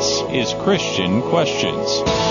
This is Christian Questions.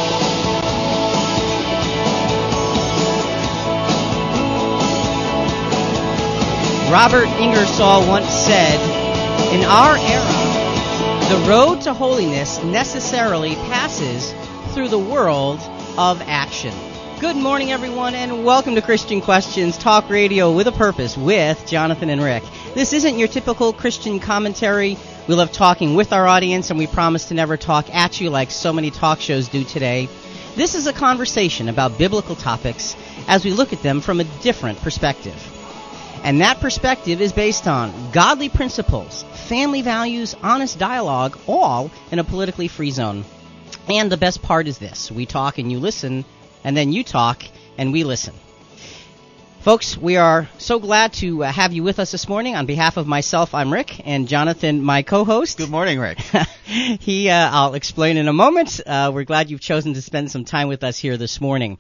Robert Ingersoll once said, "In our era, the road to holiness necessarily passes through the world of action." Good morning, everyone, and welcome to Christian Questions, talk radio with a purpose with Jonathan and Rick. This isn't your typical Christian commentary. We love talking with our audience, and we promise to never talk at you like so many talk shows do today. This is a conversation about biblical topics as we look at them from a different perspective. And that perspective is based on godly principles, family values, honest dialogue, all in a politically free zone. And the best part is this: we talk and you listen, and then you talk and we listen. Folks, we are so glad to have you with us this morning. On behalf of myself, I'm Rick, and Jonathan, my co-host. Good morning, Rick. I'll explain in a moment. We're glad you've chosen to spend some time with us here this morning.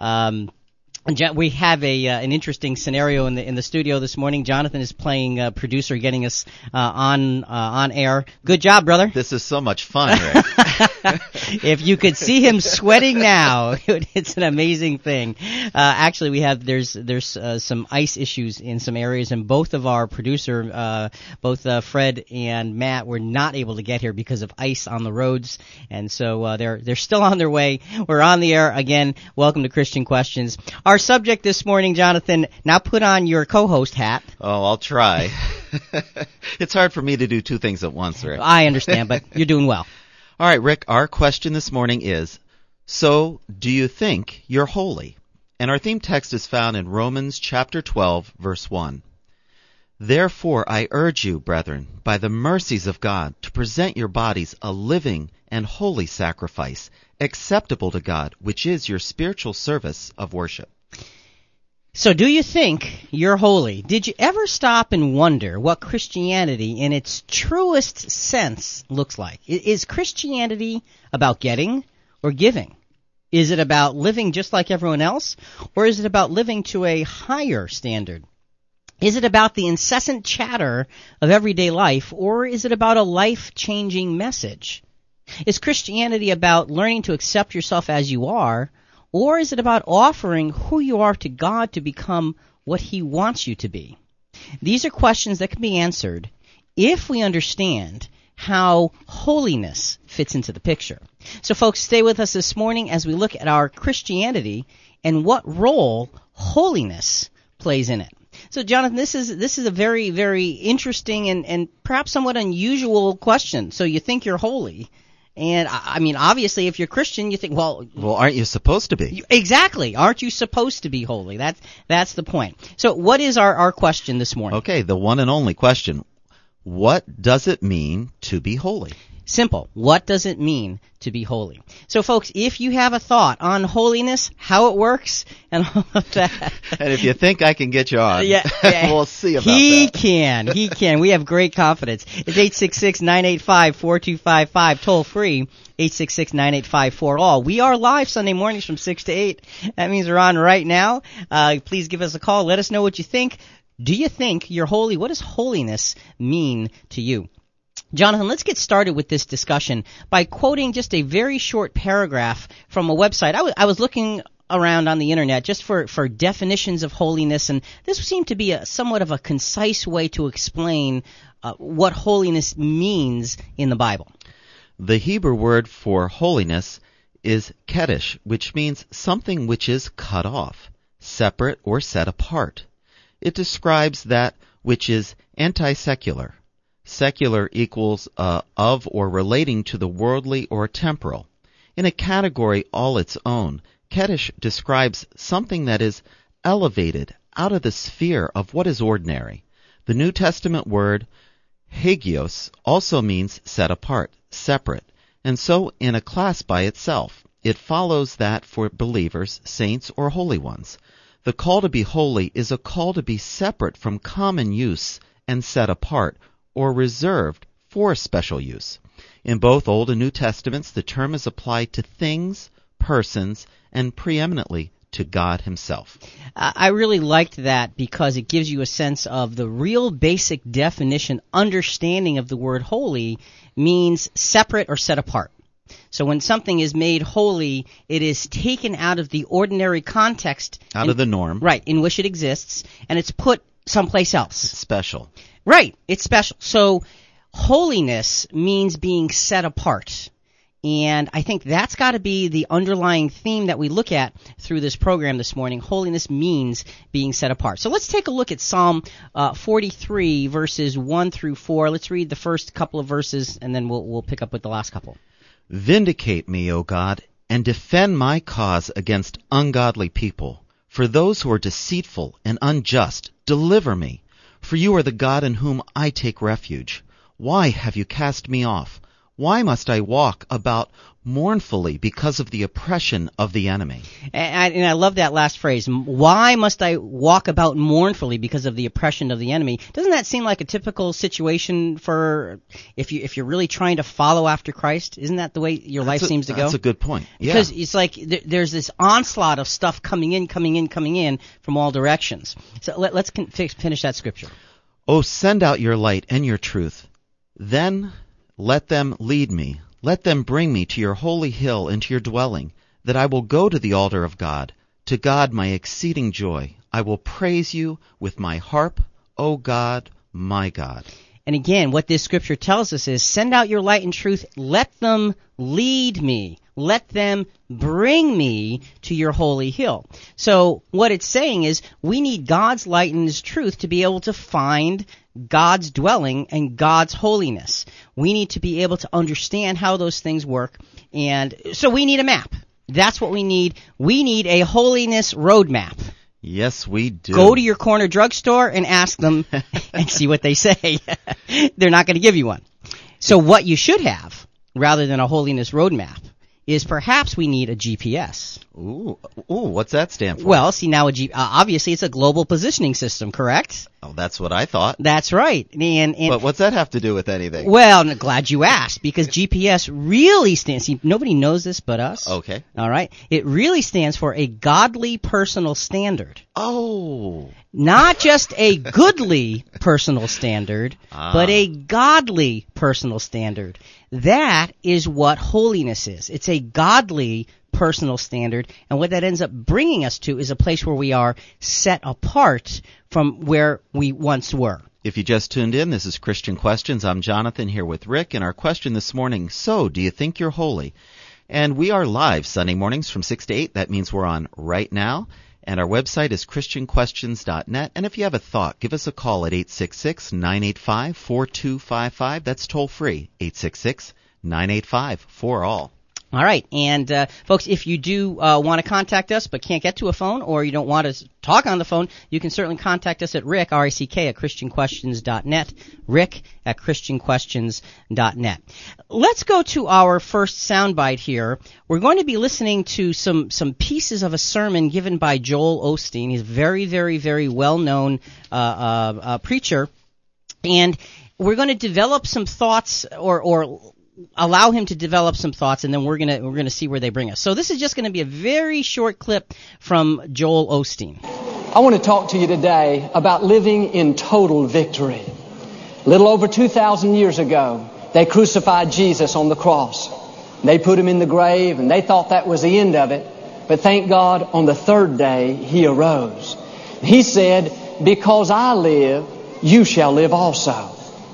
We have an interesting scenario in the studio this morning. Jonathan is playing producer, getting us on air. Good job, brother. This is so much fun, Rick. If you could see him sweating now, it's an amazing thing. Actually, there's some ice issues in some areas, and both of our producer, both Fred and Matt, were not able to get here because of ice on the roads, and so they're still on their way. We're on the air again. Welcome to Christian Questions. Our subject this morning, Jonathan, now put on your co-host hat. Oh, I'll try. It's hard for me to do two things at once, Rick. I understand, but you're doing well. All right, Rick, our question this morning is, so do you think you're holy? And our theme text is found in Romans chapter 12, verse 1. Therefore I urge you, brethren, by the mercies of God, to present your bodies a living and holy sacrifice, acceptable to God, which is your spiritual service of worship. So do you think you're holy? Did you ever stop and wonder what Christianity in its truest sense looks like? Is Christianity about getting or giving? Is it about living just like everyone else? Or is it about living to a higher standard? Is it about the incessant chatter of everyday life, or is it about a life-changing message? Is Christianity about learning to accept yourself as you are, or is it about offering who you are to God to become what He wants you to be? These are questions that can be answered if we understand how holiness fits into the picture. So folks, stay with us this morning as we look at our Christianity and what role holiness plays in it. So Jonathan, this is a very, very interesting and perhaps somewhat unusual question. So you think you're holy. And, I mean, obviously, if you're Christian, you think, well, aren't you supposed to be? Exactly. Aren't you supposed to be holy? That's the point. So what is our question this morning? Okay, the one and only question. What does it mean to be holy? Simple. What does it mean to be holy? So, folks, if you have a thought on holiness, how it works, and all of that. And if you think I can get you on, we'll see about He that. He can. We have great confidence. It's 866-985-4255, toll free, 866-985-4ALL. We are live Sunday mornings from 6 to 8. That means we're on right now. Please give us a call. Let us know what you think. Do you think you're holy? What does holiness mean to you? Jonathan, let's get started with this discussion by quoting just a very short paragraph from a website. I was looking around on the internet just for definitions of holiness, and this seemed to be somewhat of a concise way to explain what holiness means in the Bible. The Hebrew word for holiness is kedesh, which means something which is cut off, separate, or set apart. It describes that which is anti-secular. Secular equals of or relating to the worldly or temporal. In a category all its own, kedesh describes something that is elevated out of the sphere of what is ordinary. The New Testament word hagios also means set apart, separate, and so in a class by itself. It follows that for believers, saints, or holy ones, the call to be holy is a call to be separate from common use and set apart, or reserved for special use. In both Old and New Testaments, the term is applied to things, persons, and preeminently to God Himself. I really liked that because it gives you a sense of the real basic definition, understanding of the word holy means separate or set apart. So when something is made holy, it is taken out of the ordinary context. Out of the norm. Right, in which it exists, and it's put someplace else. It's special. Right, it's special. So holiness means being set apart. And I think that's got to be the underlying theme that we look at through this program this morning. Holiness means being set apart. So let's take a look at Psalm 43, verses 1 through 4. Let's read the first couple of verses, and then we'll pick up with the last couple. Vindicate me, O God, and defend my cause against ungodly people. For those who are deceitful and unjust, deliver me. For you are the God in whom I take refuge. Why have you cast me off? Why must I walk about mournfully because of the oppression of the enemy? And I love that last phrase. Why must I walk about mournfully because of the oppression of the enemy? Doesn't that seem like a typical situation for if you're really trying to follow after Christ? Isn't that the way your life seems to go? That's a good point. Yeah. Because it's like there's this onslaught of stuff coming in from all directions. So let's finish that scripture. Oh, send out your light and your truth. Then let them lead me. Let them bring me to your holy hill and to your dwelling, that I will go to the altar of God, to God my exceeding joy. I will praise you with my harp, O God, my God. And again, what this scripture tells us is, send out your light and truth. Let them lead me. Let them bring me to your holy hill. So what it's saying is, we need God's light and His truth to be able to find God's dwelling and God's holiness. We need to be able to understand how those things work, and so we need a map. That's what we need. We need a holiness roadmap. Yes, we do. Go to your corner drugstore and ask them and see what they say. They're not going to give you one. So what you should have, rather than a holiness roadmap, is perhaps we need a GPS. Ooh, what's that stand for? Well, see, now obviously it's a global positioning system, correct? Oh, that's what I thought. That's right. And but what's that have to do with anything? Well, I'm glad you asked, because GPS really stands, see, nobody knows this but us. Okay. All right. It really stands for a godly personal standard. Oh. Not just a goodly personal standard, but a godly personal standard. That is what holiness is. It's a godly personal standard, and what that ends up bringing us to is a place where we are set apart from where we once were. If you just tuned in, this is Christian Questions. I'm Jonathan here with Rick, and our question this morning, so do you think you're holy? And we are live Sunday mornings from 6 to 8. That means we're on right now. And our website is ChristianQuestions.net. And if you have a thought, give us a call at 866-985-4255. That's toll free, 866-985-4ALL. All right. And, folks, if you do want to contact us but can't get to a phone, or you don't want to talk on the phone, you can certainly contact us at Rick, R-I-C-K, at ChristianQuestions.net, Rick at ChristianQuestions.net. Let's go to our first soundbite here. We're going to be listening to some pieces of a sermon given by Joel Osteen. He's a very, very, very well-known preacher. And we're going to develop some thoughts or allow him to develop some thoughts, and then we're gonna see where they bring us. So this is just going to be a very short clip from Joel Osteen. I want to talk to you today about living in total victory. A little over 2,000 years ago, they crucified Jesus on the cross. They put him in the grave, and they thought that was the end of it. But thank God, on the third day, he arose. He said, "Because I live, you shall live also."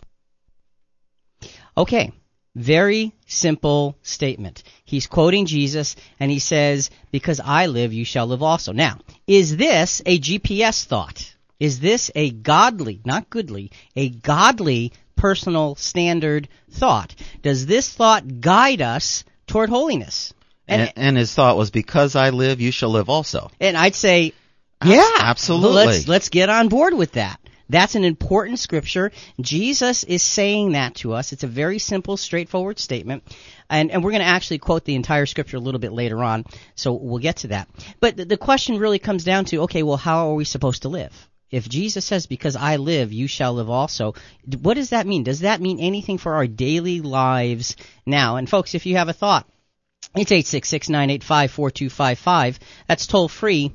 Okay. Very simple statement. He's quoting Jesus, and he says, "Because I live, you shall live also." Now, is this a GPS thought? Is this a godly, not goodly, a godly personal standard thought? Does this thought guide us toward holiness? And his thought was, because I live, you shall live also. And I'd say, yeah, absolutely. Let's get on board with that. That's an important scripture. Jesus is saying that to us. It's a very simple, straightforward statement. And we're going to actually quote the entire scripture a little bit later on, so we'll get to that. But the question really comes down to, okay, well, how are we supposed to live? If Jesus says, "Because I live, you shall live also," what does that mean? Does that mean anything for our daily lives now? And folks, if you have a thought, it's 866-985-4255. That's toll free.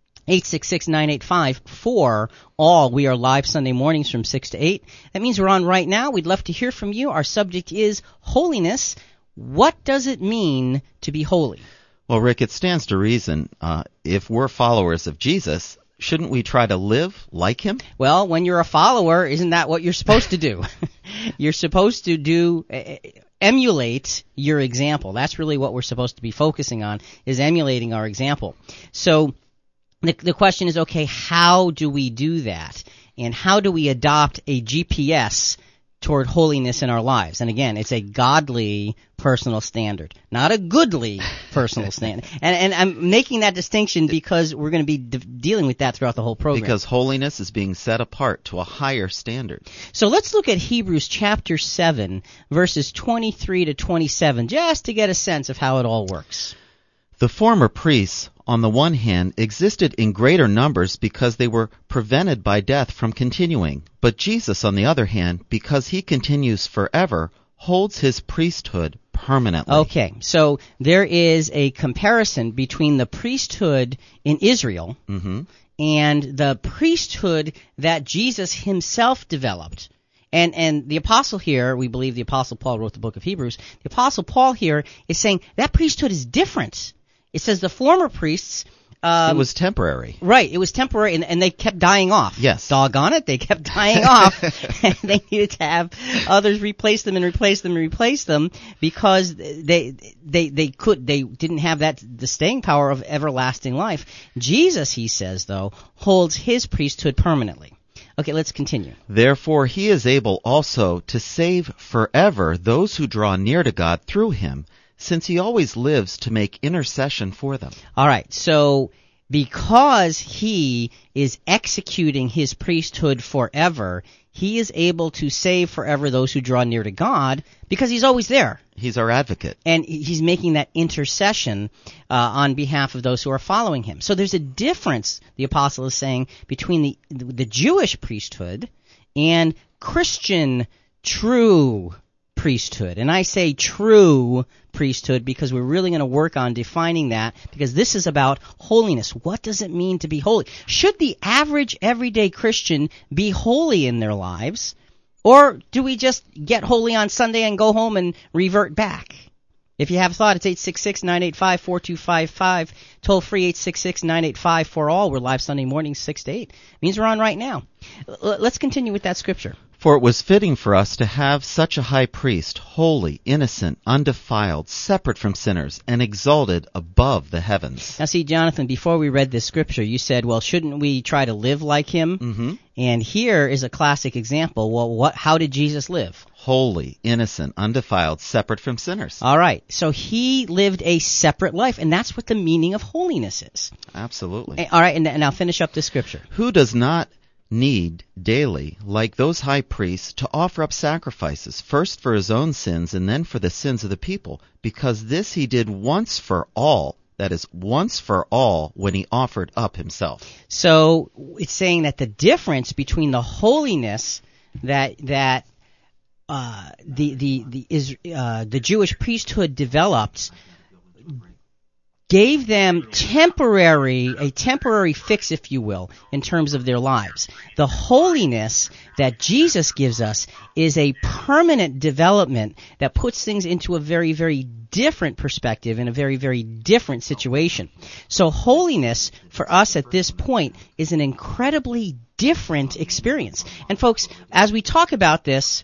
866-985-4ALL. We are live Sunday mornings from 6 to 8. That means we're on right now. We'd love to hear from you. Our subject is holiness. What does it mean to be holy? Well, Rick, it stands to reason, if we're followers of Jesus, shouldn't we try to live like him? Well, when you're a follower, isn't that what you're supposed to do? You're supposed to emulate your example. That's really what we're supposed to be focusing on, is emulating our example. So the question is, okay, how do we do that? And how do we adopt a GPS toward holiness in our lives? And again, it's a godly personal standard, not a goodly personal standard. And I'm making that distinction because we're going to be dealing with that throughout the whole program. Because holiness is being set apart to a higher standard. So let's look at Hebrews chapter 7, verses 23 to 27, just to get a sense of how it all works. The former priests, on the one hand, existed in greater numbers because they were prevented by death from continuing. But Jesus, on the other hand, because he continues forever, holds his priesthood permanently. Okay, so there is a comparison between the priesthood in Israel and the priesthood that Jesus himself developed. And the apostle here, we believe the apostle Paul wrote the book of Hebrews, the apostle Paul here is saying that priesthood is different. It says the former priests... it was temporary. Right, it was temporary, and they kept dying off. Yes. Doggone it, they kept dying off. And they needed to have others replace them and replace them and replace them because they didn't have the staying power of everlasting life. Jesus, he says, though, holds his priesthood permanently. Okay, let's continue. Therefore he is able also to save forever those who draw near to God through him, since he always lives to make intercession for them. All right, so because he is executing his priesthood forever, he is able to save forever those who draw near to God because he's always there. He's our advocate. And he's making that intercession on behalf of those who are following him. So there's a difference, the apostle is saying, between the Jewish priesthood and Christian true priesthood. And I say true priesthood because we're really going to work on defining that, because this is about holiness. What does it mean to be holy? Should the average everyday Christian be holy in their lives, or do we just get holy on Sunday and go home and revert back? If you have a thought, it's 866-985-4255, toll free 866-985-4ALL. We're live Sunday mornings 6 to 8. It means we're on right now. Let's continue with that scripture. For it was fitting for us to have such a high priest, holy, innocent, undefiled, separate from sinners, and exalted above the heavens. Now see, Jonathan, before we read this scripture, you said, well, shouldn't we try to live like him? Mm-hmm. And here is a classic example. Well, how did Jesus live? Holy, innocent, undefiled, separate from sinners. All right, so he lived a separate life, and that's what the meaning of holiness is. Absolutely. All right, and now finish up this scripture. Who does not need daily, like those high priests, to offer up sacrifices, first for his own sins and then for the sins of the people, because this he did once for all, that is, once for all, when he offered up himself. So it's saying that the difference between the holiness that the Jewish priesthood developed gave them a temporary fix, if you will, in terms of their lives. The holiness that Jesus gives us is a permanent development that puts things into a very, very different perspective in a very, very different situation. So holiness for us at this point is an incredibly different experience. And folks, as we talk about this,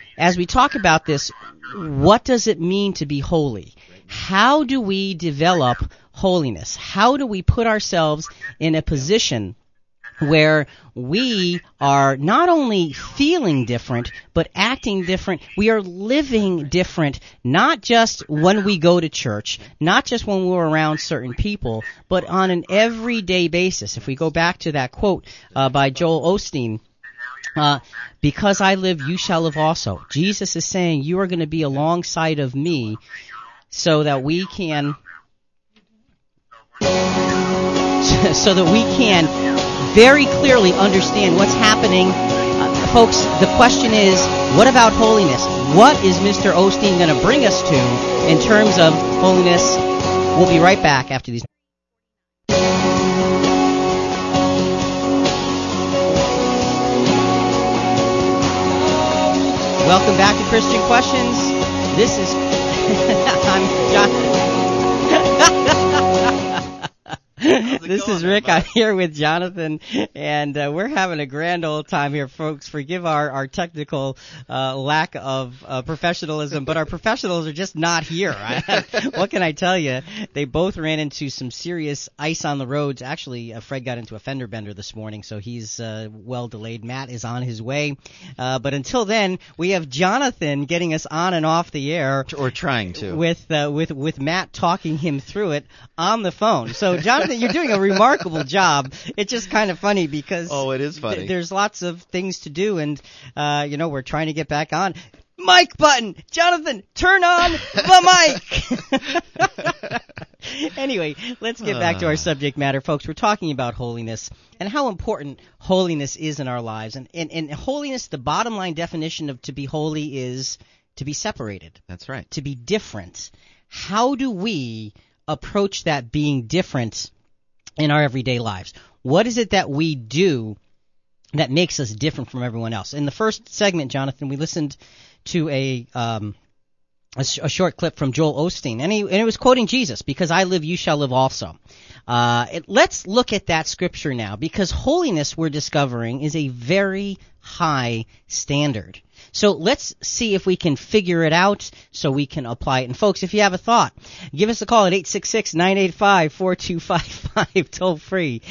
what does it mean to be holy? How do we develop holiness? How do we put ourselves in a position where we are not only feeling different, but acting different? We are living different, not just when we go to church, not just when we're around certain people, but on an everyday basis. If we go back to that quote by Joel Osteen, because I live, you shall live also. Jesus is saying you are going to be alongside of me so that we can very clearly understand what's happening. Folks, the question is, what about holiness? What is Mr. Osteen going to bring us to in terms of holiness? We'll be right back after these. Welcome back to Christian Questions. I'm John. This is Rick. I'm here with Jonathan, and we're having a grand old time here, folks. Forgive our technical lack of professionalism, but our professionals are just not here. What can I tell you? They both ran into some serious ice on the roads. Actually, Fred got into a fender bender this morning, so he's well delayed. Matt is on his way. But until then, we have Jonathan getting us on and off the air. Or trying to. With Matt talking him through it on the phone. So, Jonathan, you're doing a remarkable job. It's just kind of funny because it is funny. There's lots of things to do, and we're trying to get back on. Mic button, Jonathan, turn on the mic. Anyway, let's get back to our subject matter, folks. We're talking about holiness and how important holiness is in our lives. And holiness, the bottom line definition of to be holy is to be separated. That's right. To be different. How do we approach that being different in our everyday lives? What is it that we do that makes us different from everyone else? In the first segment, Jonathan, we listened to a short clip from Joel Osteen, and it was quoting Jesus, because I live, you shall live also. Let's look at that scripture now, because holiness, we're discovering, is a very high standard. So let's see if we can figure it out so we can apply it. And folks, if you have a thought, give us a call at 866-985-4255, toll free,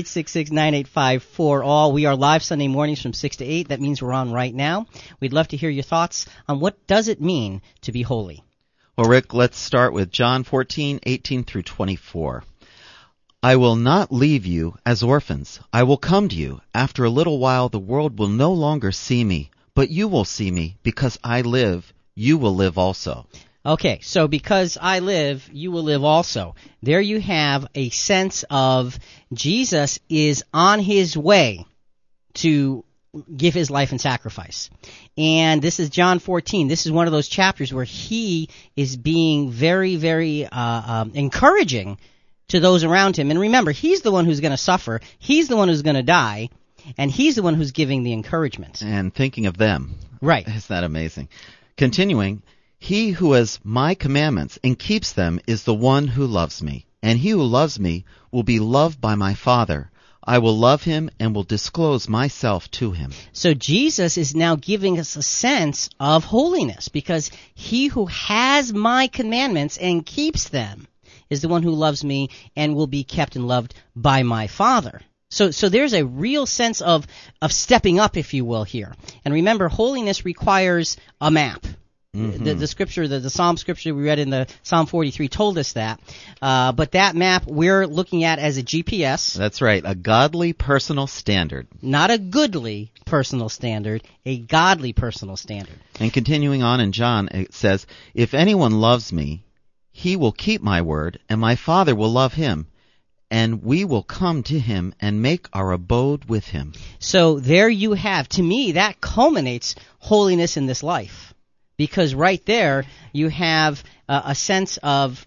866-985-4ALL. We are live Sunday mornings from 6 to 8. That means we're on right now. We'd love to hear your thoughts on what does it mean to be holy. Well, Rick, let's start with John 14:18 through 24. I will not leave you as orphans. I will come to you. After a little while, the world will no longer see me. But you will see me, because I live, you will live also. Okay, so because I live, you will live also. There you have a sense of Jesus is on his way to give his life in sacrifice. And this is John 14. This is one of those chapters where he is being very, very encouraging to those around him. And remember, he's the one who's going to suffer. He's the one who's going to die. And he's the one who's giving the encouragement. And thinking of them. Right. Isn't that amazing? Continuing, he who has my commandments and keeps them is the one who loves me. And he who loves me will be loved by my Father. I will love him and will disclose myself to him. So Jesus is now giving us a sense of holiness, because he who has my commandments and keeps them is the one who loves me and will be kept and loved by my Father. So there's a real sense of stepping up, if you will, here. And remember, holiness requires a map. Mm-hmm. The scripture, the Psalm scripture we read in the Psalm 43 told us that. But that map we're looking at as a GPS. That's right, a godly personal standard. Not a goodly personal standard, a godly personal standard. And continuing on in John, it says, if anyone loves me, he will keep my word, and my Father will love him. And we will come to him and make our abode with him. So there you have, to me, that culminates holiness in this life. Because right there, you have a sense of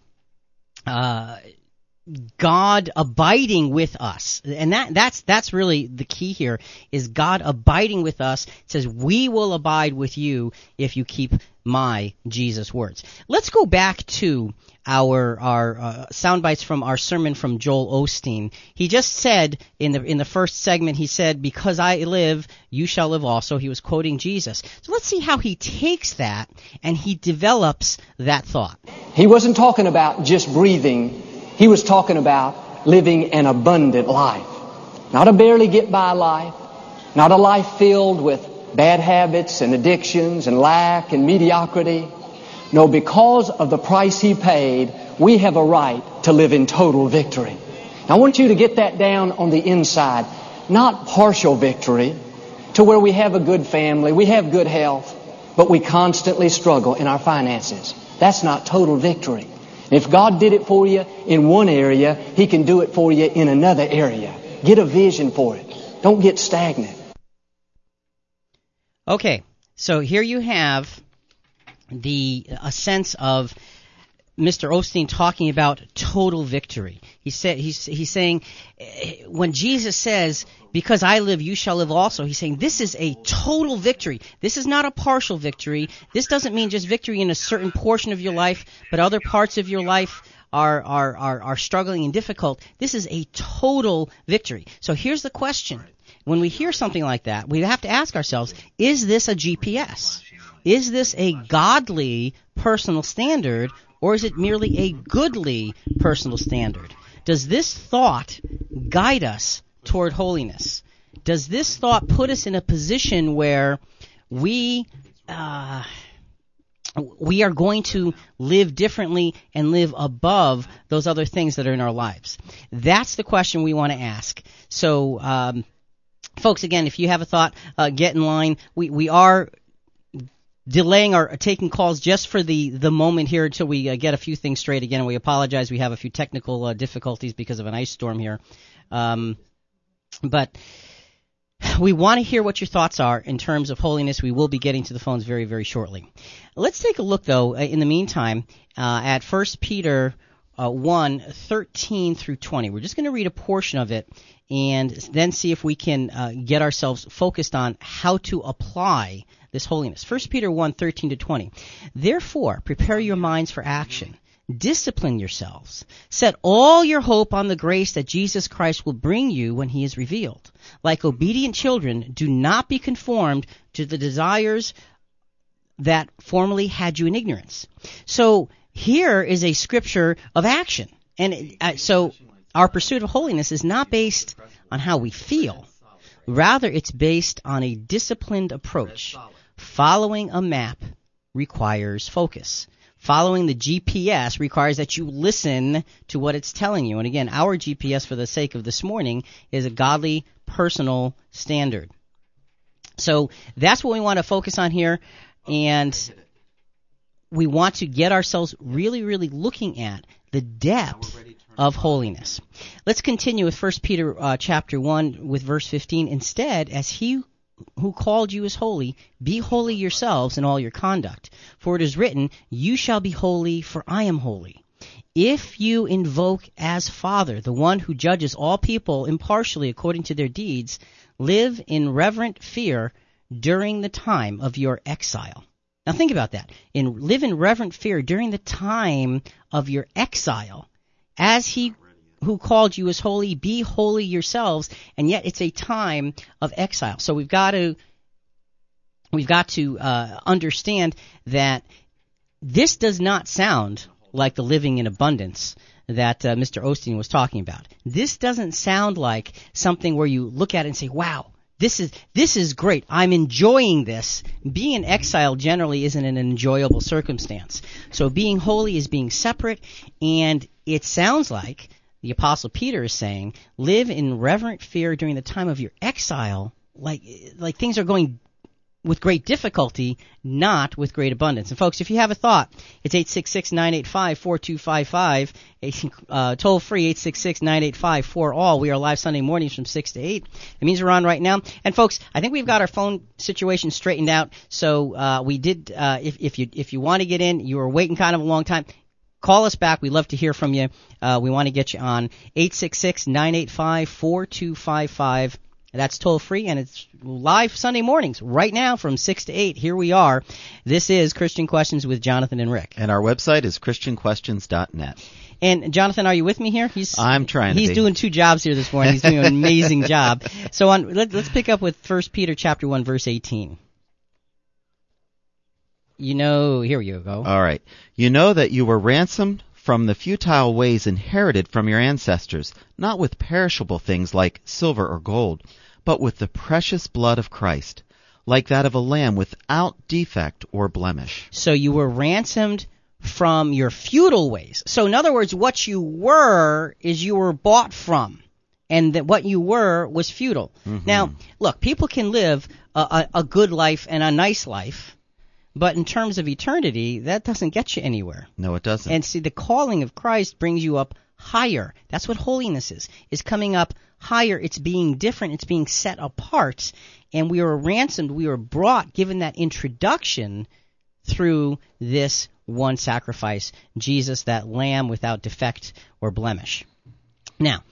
God abiding with us. And that's really the key here, is God abiding with us. It says, we will abide with you if you keep my Jesus words. Let's go back to our sound bites from our sermon from Joel Osteen. He just said in the first segment, he said, because I live, you shall live also. He was quoting Jesus. So let's see how he takes that and he develops that thought. He wasn't talking about just breathing. He was talking about living an abundant life. Not a barely get by life. Not a life filled with bad habits and addictions and lack and mediocrity. No, because of the price he paid, we have a right to live in total victory. Now, I want you to get that down on the inside. Not partial victory, to where we have a good family, we have good health, but we constantly struggle in our finances. That's not total victory. If God did it for you in one area, He can do it for you in another area. Get a vision for it. Don't get stagnant. Okay, so here you have a sense of Mr. Osteen talking about total victory. He's saying, when Jesus says, because I live, you shall live also, he's saying this is a total victory. This is not a partial victory. This doesn't mean just victory in a certain portion of your life, but other parts of your life are struggling and difficult. This is a total victory. So here's the question. When we hear something like that, we have to ask ourselves, is this a GPS? Is this a godly personal standard, or is it merely a goodly personal standard? Does this thought guide us toward holiness? Does this thought put us in a position where we are going to live differently and live above those other things that are in our lives? That's the question we want to ask. So, folks, again, if you have a thought, get in line. We are delaying or taking calls just for the moment here until we get a few things straight again. And we apologize. We have a few technical difficulties because of an ice storm here. But we want to hear what your thoughts are in terms of holiness. We will be getting to the phones very, very shortly. Let's take a look, though, in the meantime, at 1 Peter 1:13 through 20. We're just going to read a portion of it and then see if we can get ourselves focused on how to apply this holiness. 1 Peter 1:13 to 20. Therefore, prepare your minds for action. Discipline yourselves. Set all your hope on the grace that Jesus Christ will bring you when he is revealed. Like obedient children, do not be conformed to the desires that formerly had you in ignorance. So here is a scripture of action. And so our pursuit of holiness is not based on how we feel. Rather, it's based on a disciplined approach. Following a map requires focus. Following the GPS requires that you listen to what it's telling you. And again, our GPS, for the sake of this morning, is a godly personal standard. So that's what we want to focus on here. And we want to get ourselves really, really looking at the depth of holiness. Let's continue with 1 Peter chapter 1 with verse 15. Instead, as he who called you is holy, be holy yourselves in all your conduct. For it is written, you shall be holy, for I am holy. If you invoke as Father the one who judges all people impartially according to their deeds, live in reverent fear during the time of your exile. Now think about that. Live in reverent fear during the time of your exile. As he who called you is holy, be holy yourselves, and yet it's a time of exile. So we've got to understand that this does not sound like the living in abundance that Mr. Osteen was talking about. This doesn't sound like something where you look at it and say, wow, this is great. I'm enjoying this. Being in exile generally isn't an enjoyable circumstance. So being holy is being separate, and it sounds like the Apostle Peter is saying, live in reverent fear during the time of your exile, like things are going with great difficulty, not with great abundance. And folks, if you have a thought, it's 866-985-4255, toll free 866-985-4ALL. We are live Sunday mornings from 6 to 8. It means we're on right now. And folks, I think we've got our phone situation straightened out. So we did, if you want to get in, you were waiting kind of a long time, call us back. We'd love to hear from you. We want to get you on 866-985-4255. That's toll free, and it's live Sunday mornings right now from 6 to 8. Here we are. This is Christian Questions with Jonathan and Rick. And our website is christianquestions.net. And Jonathan, are you with me here? I'm trying to be. He's doing 2 jobs here this morning. He's doing an amazing job. So let's pick up with 1 Peter chapter 1, verse 18. Here you go. All right. You know that you were ransomed from the futile ways inherited from your ancestors, not with perishable things like silver or gold, but with the precious blood of Christ, like that of a lamb without defect or blemish. So you were ransomed from your futile ways. So in other words, what you were is you were bought from, and that what you were was futile. Mm-hmm. Now, look, people can live a good life and a nice life, but in terms of eternity, that doesn't get you anywhere. No, it doesn't. And see, the calling of Christ brings you up higher. That's what holiness is coming up higher. It's being different. It's being set apart. And we were ransomed. We were brought, given that introduction, through this one sacrifice, Jesus, that lamb without defect or blemish. Now,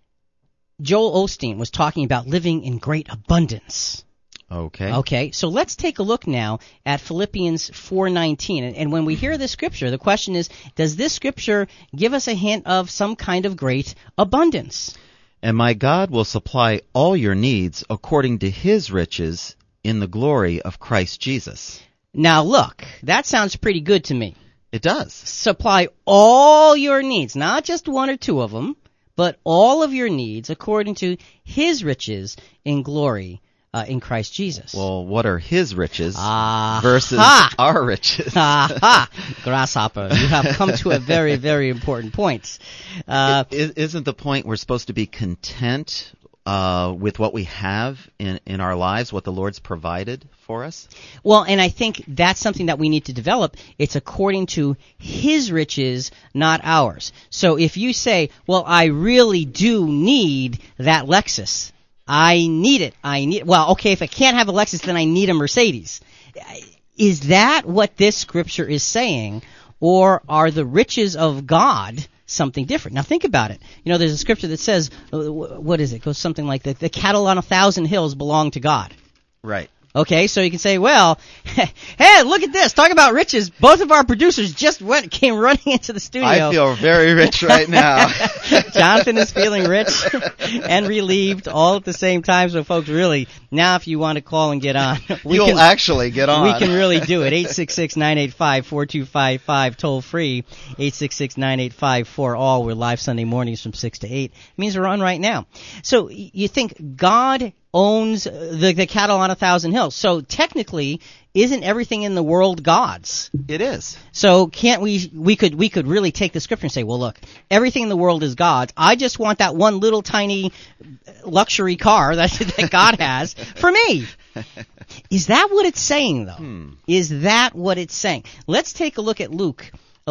Joel Osteen was talking about living in great abundance. Okay. Okay, so let's take a look now at Philippians 4:19. And when we hear this scripture, the question is, does this scripture give us a hint of some kind of great abundance? And my God will supply all your needs according to his riches in the glory of Christ Jesus. Now look, that sounds pretty good to me. It does. Supply all your needs, not just one or two of them, but all of your needs according to his riches in glory in Christ Jesus. Well, what are his riches Ah-ha. versus our riches? Ha! Grasshopper, you have come to a very, very important point. Isn't the point we're supposed to be content with what we have in our lives, what the Lord's provided for us? Well, and I think that's something that we need to develop. It's according to his riches, not ours. So if you say, well, I really do need that Lexus. I need it. Well, okay, if I can't have a Lexus, then I need a Mercedes. Is that what this scripture is saying? Or are the riches of God something different? Now think about it. You know, there's a scripture that says, what is it? It goes something like the cattle on 1,000 hills belong to God. Right. Okay, so you can say, well, hey, look at this. Talk about riches. Both of our producers just came running into the studio. I feel very rich right now. Jonathan is feeling rich and relieved all at the same time. So, folks, really, now if you want to call and get on, You'll actually get on. We can really do it. 866-985-4255, toll free. 866-985-4ALL. We're live Sunday mornings from 6 to 8. It means we're on right now. So you think God owns the cattle on 1,000 hills. So technically, isn't everything in the world God's? It is. So can't we could really take the scripture and say, well, look, everything in the world is God's. I just want that one little tiny luxury car that God has for me. Is that what it's saying, though? Is that what it's saying? Let's take a look at Luke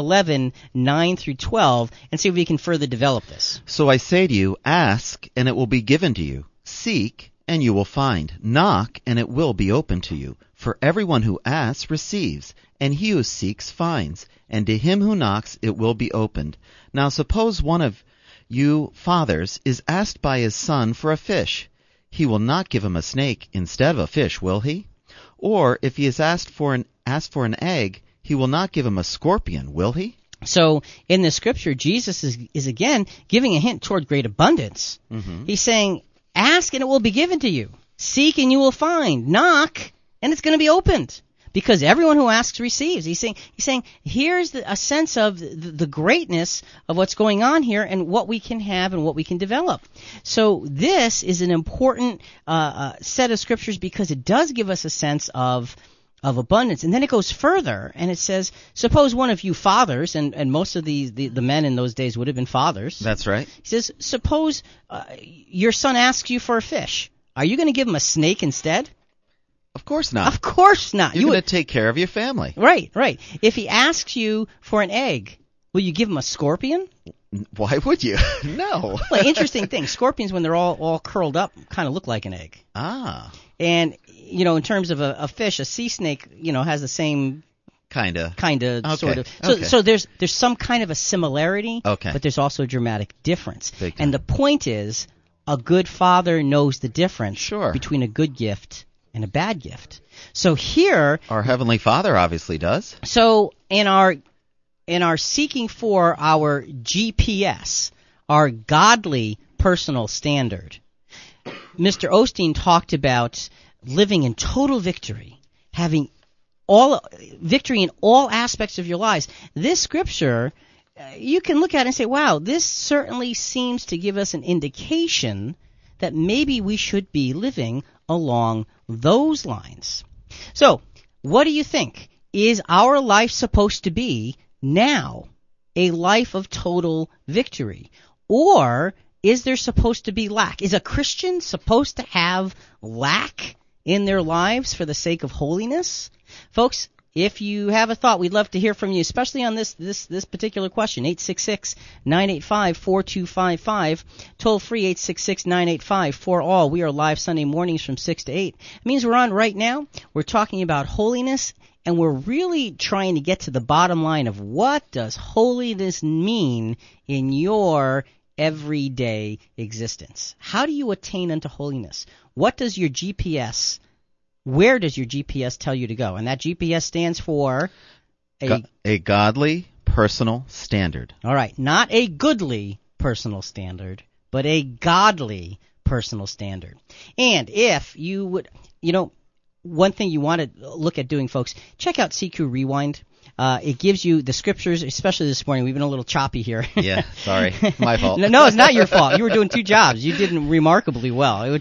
11:9 through 12 and see if we can further develop this. So I say to you, ask, and it will be given to you. Seek, and you will find. Knock, and it will be open to you. For everyone who asks receives, and he who seeks finds, and to him who knocks it will be opened. Now suppose one of you fathers is asked by his son for a fish. He will not give him a snake instead of a fish, will he? Or if he is asked for an egg, he will not give him a scorpion, will he? So in the scripture, Jesus is again giving a hint toward great abundance. He's saying, ask and it will be given to you. Seek and you will find. Knock and it's going to be opened. Because everyone who asks receives. He's saying here's a sense of the greatness of what's going on here and what we can have and what we can develop. So this is an important set of scriptures because it does give us a sense of abundance. And then it goes further and it says, suppose one of you fathers, and most of the men in those days would have been fathers. That's right. He says, suppose your son asks you for a fish. Are you going to give him a snake instead? Of course not. Of course not. You're going to take care of your family. Right. If he asks you for an egg, will you give him a scorpion? Why would you? No. Well, interesting thing. Scorpions, when they're all curled up, kind of look like an egg. Ah. And, in terms of a fish, a sea snake, has the same kind of Okay. sort of. Okay. So there's some kind of a similarity, okay, but there's also a dramatic difference. Big time. And the point is, a good father knows the difference Sure. between a good gift and a bad gift. So here, our Heavenly Father obviously does. So in our seeking for our GPS, our godly personal standard, Mr. Osteen talked about living in total victory, having victory in all aspects of your lives. This scripture, you can look at it and say, wow, this certainly seems to give us an indication that maybe we should be living along those lines. So, what do you think? Is our life supposed to be now a life of total victory? Or is there supposed to be lack? Is a Christian supposed to have lack in their lives for the sake of holiness? Folks, if you have a thought, we'd love to hear from you, especially on this particular question. 866-985-4255. Toll free 866-985-4ALL. We are live Sunday mornings from 6 to 8. It means we're on right now. We're talking about holiness, and we're really trying to get to the bottom line of what does holiness mean in your everyday existence. How do you attain unto holiness? What does your GPS, where does your GPS tell you to go? And that GPS stands for a godly personal standard. All right, not a goodly personal standard, but a godly personal standard. And if you would, one thing you want to look at doing, folks, check out CQ Rewind. It gives you the scriptures, especially this morning. We've been a little choppy here. Yeah, sorry. My fault. No, it's not your fault. You were doing two jobs. You did remarkably well.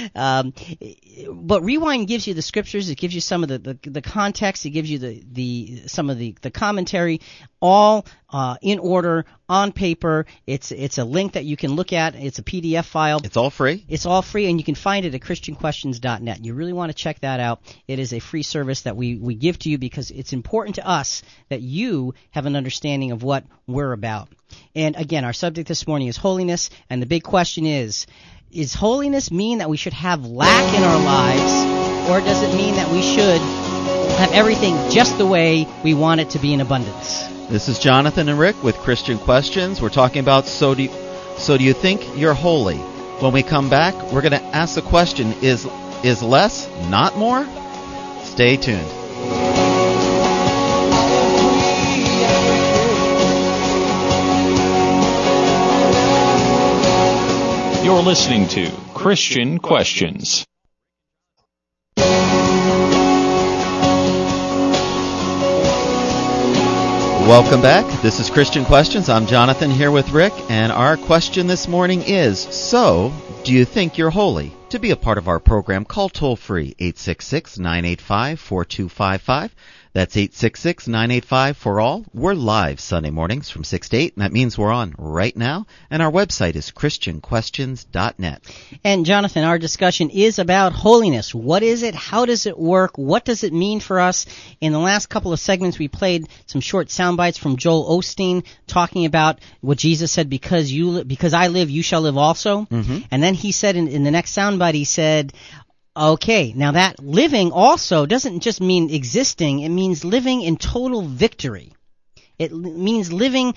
But Rewind gives you the scriptures. It gives you some of the context. It gives you some of the commentary, all in order, on paper. It's a link that you can look at. It's a PDF file. It's all free. It's all free, and you can find it at ChristianQuestions.net. You really want to check that out. It is a free service that we give to you because it's important to us that you have an understanding of what we're about. And again, our subject this morning is holiness, and the big question is holiness mean that we should have lack in our lives, or does it mean that we should have everything just the way we want it to be in abundance? This is Jonathan and Rick with Christian Questions. We're talking about so do you think you're holy? When we come back, we're going to ask the question, is less not more? Stay tuned. You're listening to Christian Questions. Welcome back. This is Christian Questions. I'm Jonathan here with Rick, and our question this morning is, so, do you think you're holy? To be a part of our program, call toll-free 866-985-4255. That's 866-985-4ALL. We're live Sunday mornings from 6 to 8, and that means we're on right now, and our website is ChristianQuestions.net. And Jonathan, our discussion is about holiness. What is it? How does it work? What does it mean for us? In the last couple of segments, we played some short sound bites from Joel Osteen talking about what Jesus said, because I live, you shall live also. Mm-hmm. And then he said in the next sound bite, he said, okay, now that living also doesn't just mean existing, it means living in total victory. It means living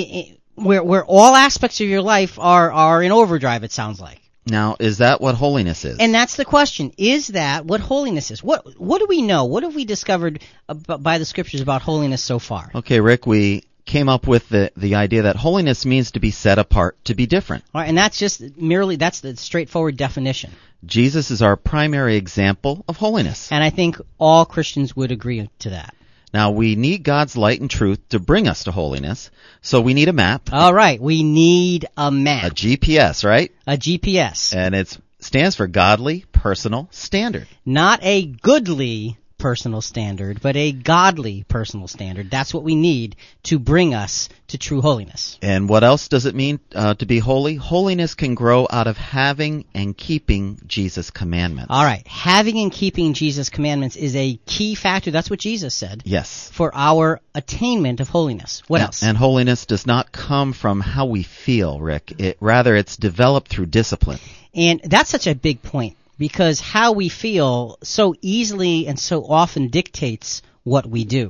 where all aspects of your life are in overdrive, it sounds like. Now, is that what holiness is? And that's the question. Is that what holiness is? What do we know? What have we discovered by the scriptures about holiness so far? Okay, Rick, we came up with the idea that holiness means to be set apart, to be different. All right, and that's just that's the straightforward definition. Jesus is our primary example of holiness. And I think all Christians would agree to that. Now, we need God's light and truth to bring us to holiness, so we need a map. All right, we need a map. A GPS, right? A GPS. And it stands for Godly Personal Standard. Not a goodly personal standard, but a godly personal standard. That's what we need to bring us to true holiness. And what else does it mean to be holy? Holiness can grow out of having and keeping Jesus' commandments. All right. Having and keeping Jesus' commandments is a key factor. That's what Jesus said. Yes. For our attainment of holiness. What else? And holiness does not come from how we feel, Rick. Rather, it's developed through discipline. And that's such a big point, because how we feel so easily and so often dictates what we do.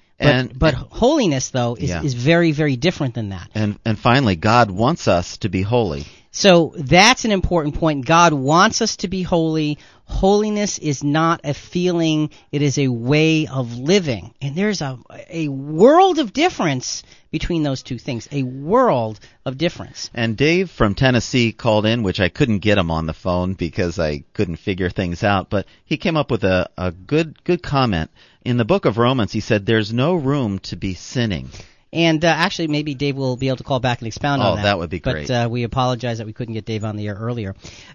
But holiness, though, is very, very different than that. And finally, God wants us to be holy. So that's an important point. God wants us to be holy. Holiness is not a feeling. It is a way of living. And there's a world of difference between those two things. A world of difference. And Dave from Tennessee called in, which I couldn't get him on the phone because I couldn't figure things out. But he came up with a good comment. In the book of Romans, he said, there's no room to be sinning. And actually, maybe Dave will be able to call back and expound on that. Oh, that would be great. But we apologize that we couldn't get Dave on the air earlier.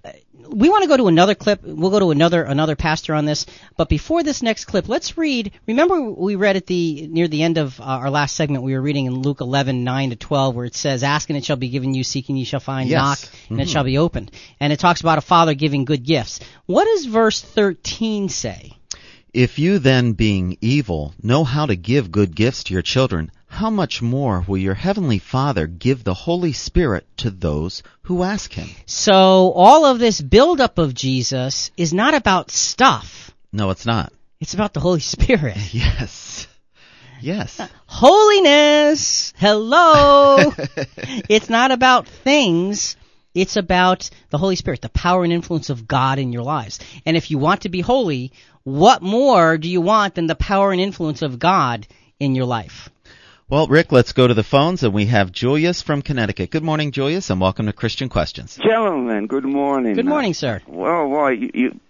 We want to go to another clip. We'll go to another pastor on this. But before this next clip, let's read. Remember, we read at near the end of our last segment, we were reading in Luke 11:9-12, where it says, "Ask and it shall be given you; seek and ye shall find; knock and it shall be opened." And it talks about a father giving good gifts. What does verse 13 say? If you then, being evil, know how to give good gifts to your children, how much more will your heavenly Father give the Holy Spirit to those who ask Him? So all of this buildup of Jesus is not about stuff. No, it's not. It's about the Holy Spirit. Yes. Yes. Holiness! Hello! It's not about things. It's about the Holy Spirit, the power and influence of God in your lives. And if you want to be holy, what more do you want than the power and influence of God in your life? Well, Rick, let's go to the phones, and we have Julius from Connecticut. Good morning, Julius, and welcome to Christian Questions. Gentlemen, good morning. Good morning, sir. Well, boy,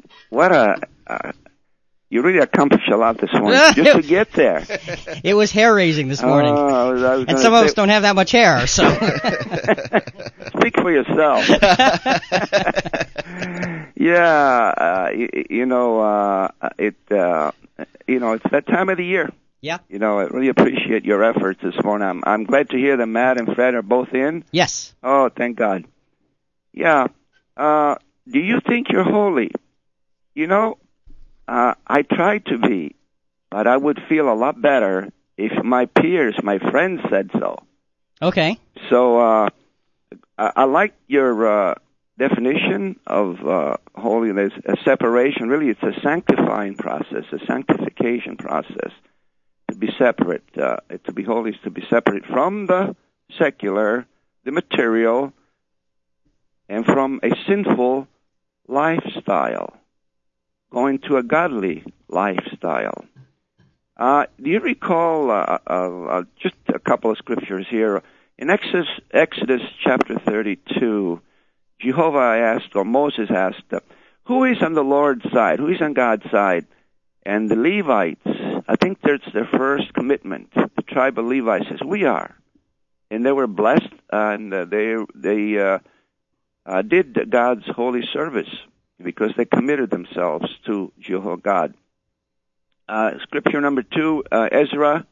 you really accomplished a lot this morning just to get there. It was hair-raising this morning. I was and some of us don't have that much hair, so... Speak for yourself. Yeah, it's that time of the year. Yeah. I really appreciate your efforts this morning. I'm glad to hear that Matt and Fred are both in. Yes. Oh, thank God. Yeah. Do you think you're holy? I try to be, but I would feel a lot better if my peers, my friends said so. Okay. So I like your definition of holiness, a separation. Really, it's a sanctifying process, a sanctification process. To be separate, to be holy is to be separate from the secular, the material, and from a sinful lifestyle, going to a godly lifestyle. Do you recall just a couple of scriptures here? In Exodus chapter 32, Jehovah asked, or Moses asked, who is on the Lord's side? Who is on God's side? And the Levites, I think that's their first commitment. The tribe of Levi says, we are. And they were blessed, and they did God's holy service because they committed themselves to Jehovah God. Scripture number 2, Ezra,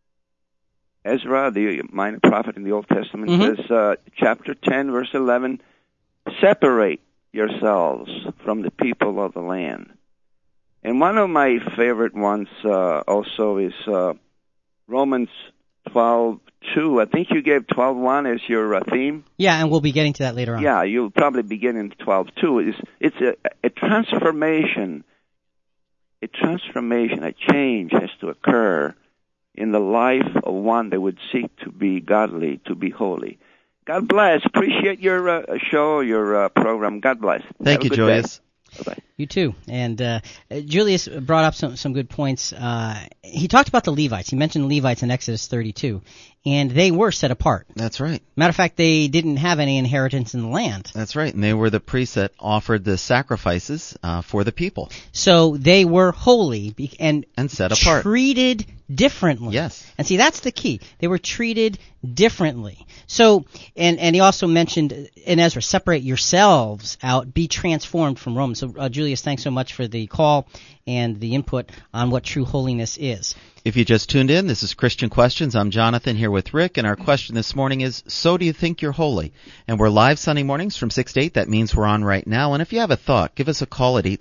the minor prophet in the Old Testament, says, chapter 10, verse 11, separate yourselves from the people of the land. And one of my favorite ones also is Romans 12:2. I think you gave 12:1 as your theme. Yeah, and we'll be getting to that later on. Yeah, you'll probably begin in 12:2. It's a transformation. A transformation, a change has to occur in the life of one that would seek to be godly, to be holy. God bless. Appreciate your show, your program. God bless. Thank you, Julius. Bye-bye. You too. And Julius brought up some good points. He talked about the Levites. He mentioned the Levites in Exodus 32. And they were set apart. That's right. Matter of fact, they didn't have any inheritance in the land. That's right. And they were the priests that offered the sacrifices for the people. So they were holy and set apart. Treated differently. Yes. And see, that's the key. They were treated differently. So, and he also mentioned in Ezra, separate yourselves out, be transformed from Rome. So, Julius, thanks so much for the call and the input on what true holiness is. If you just tuned in, this is Christian Questions. I'm Jonathan here with Rick, and our question this morning is, so do you think you're holy? And we're live Sunday mornings from 6 to 8. That means we're on right now. And if you have a thought, give us a call at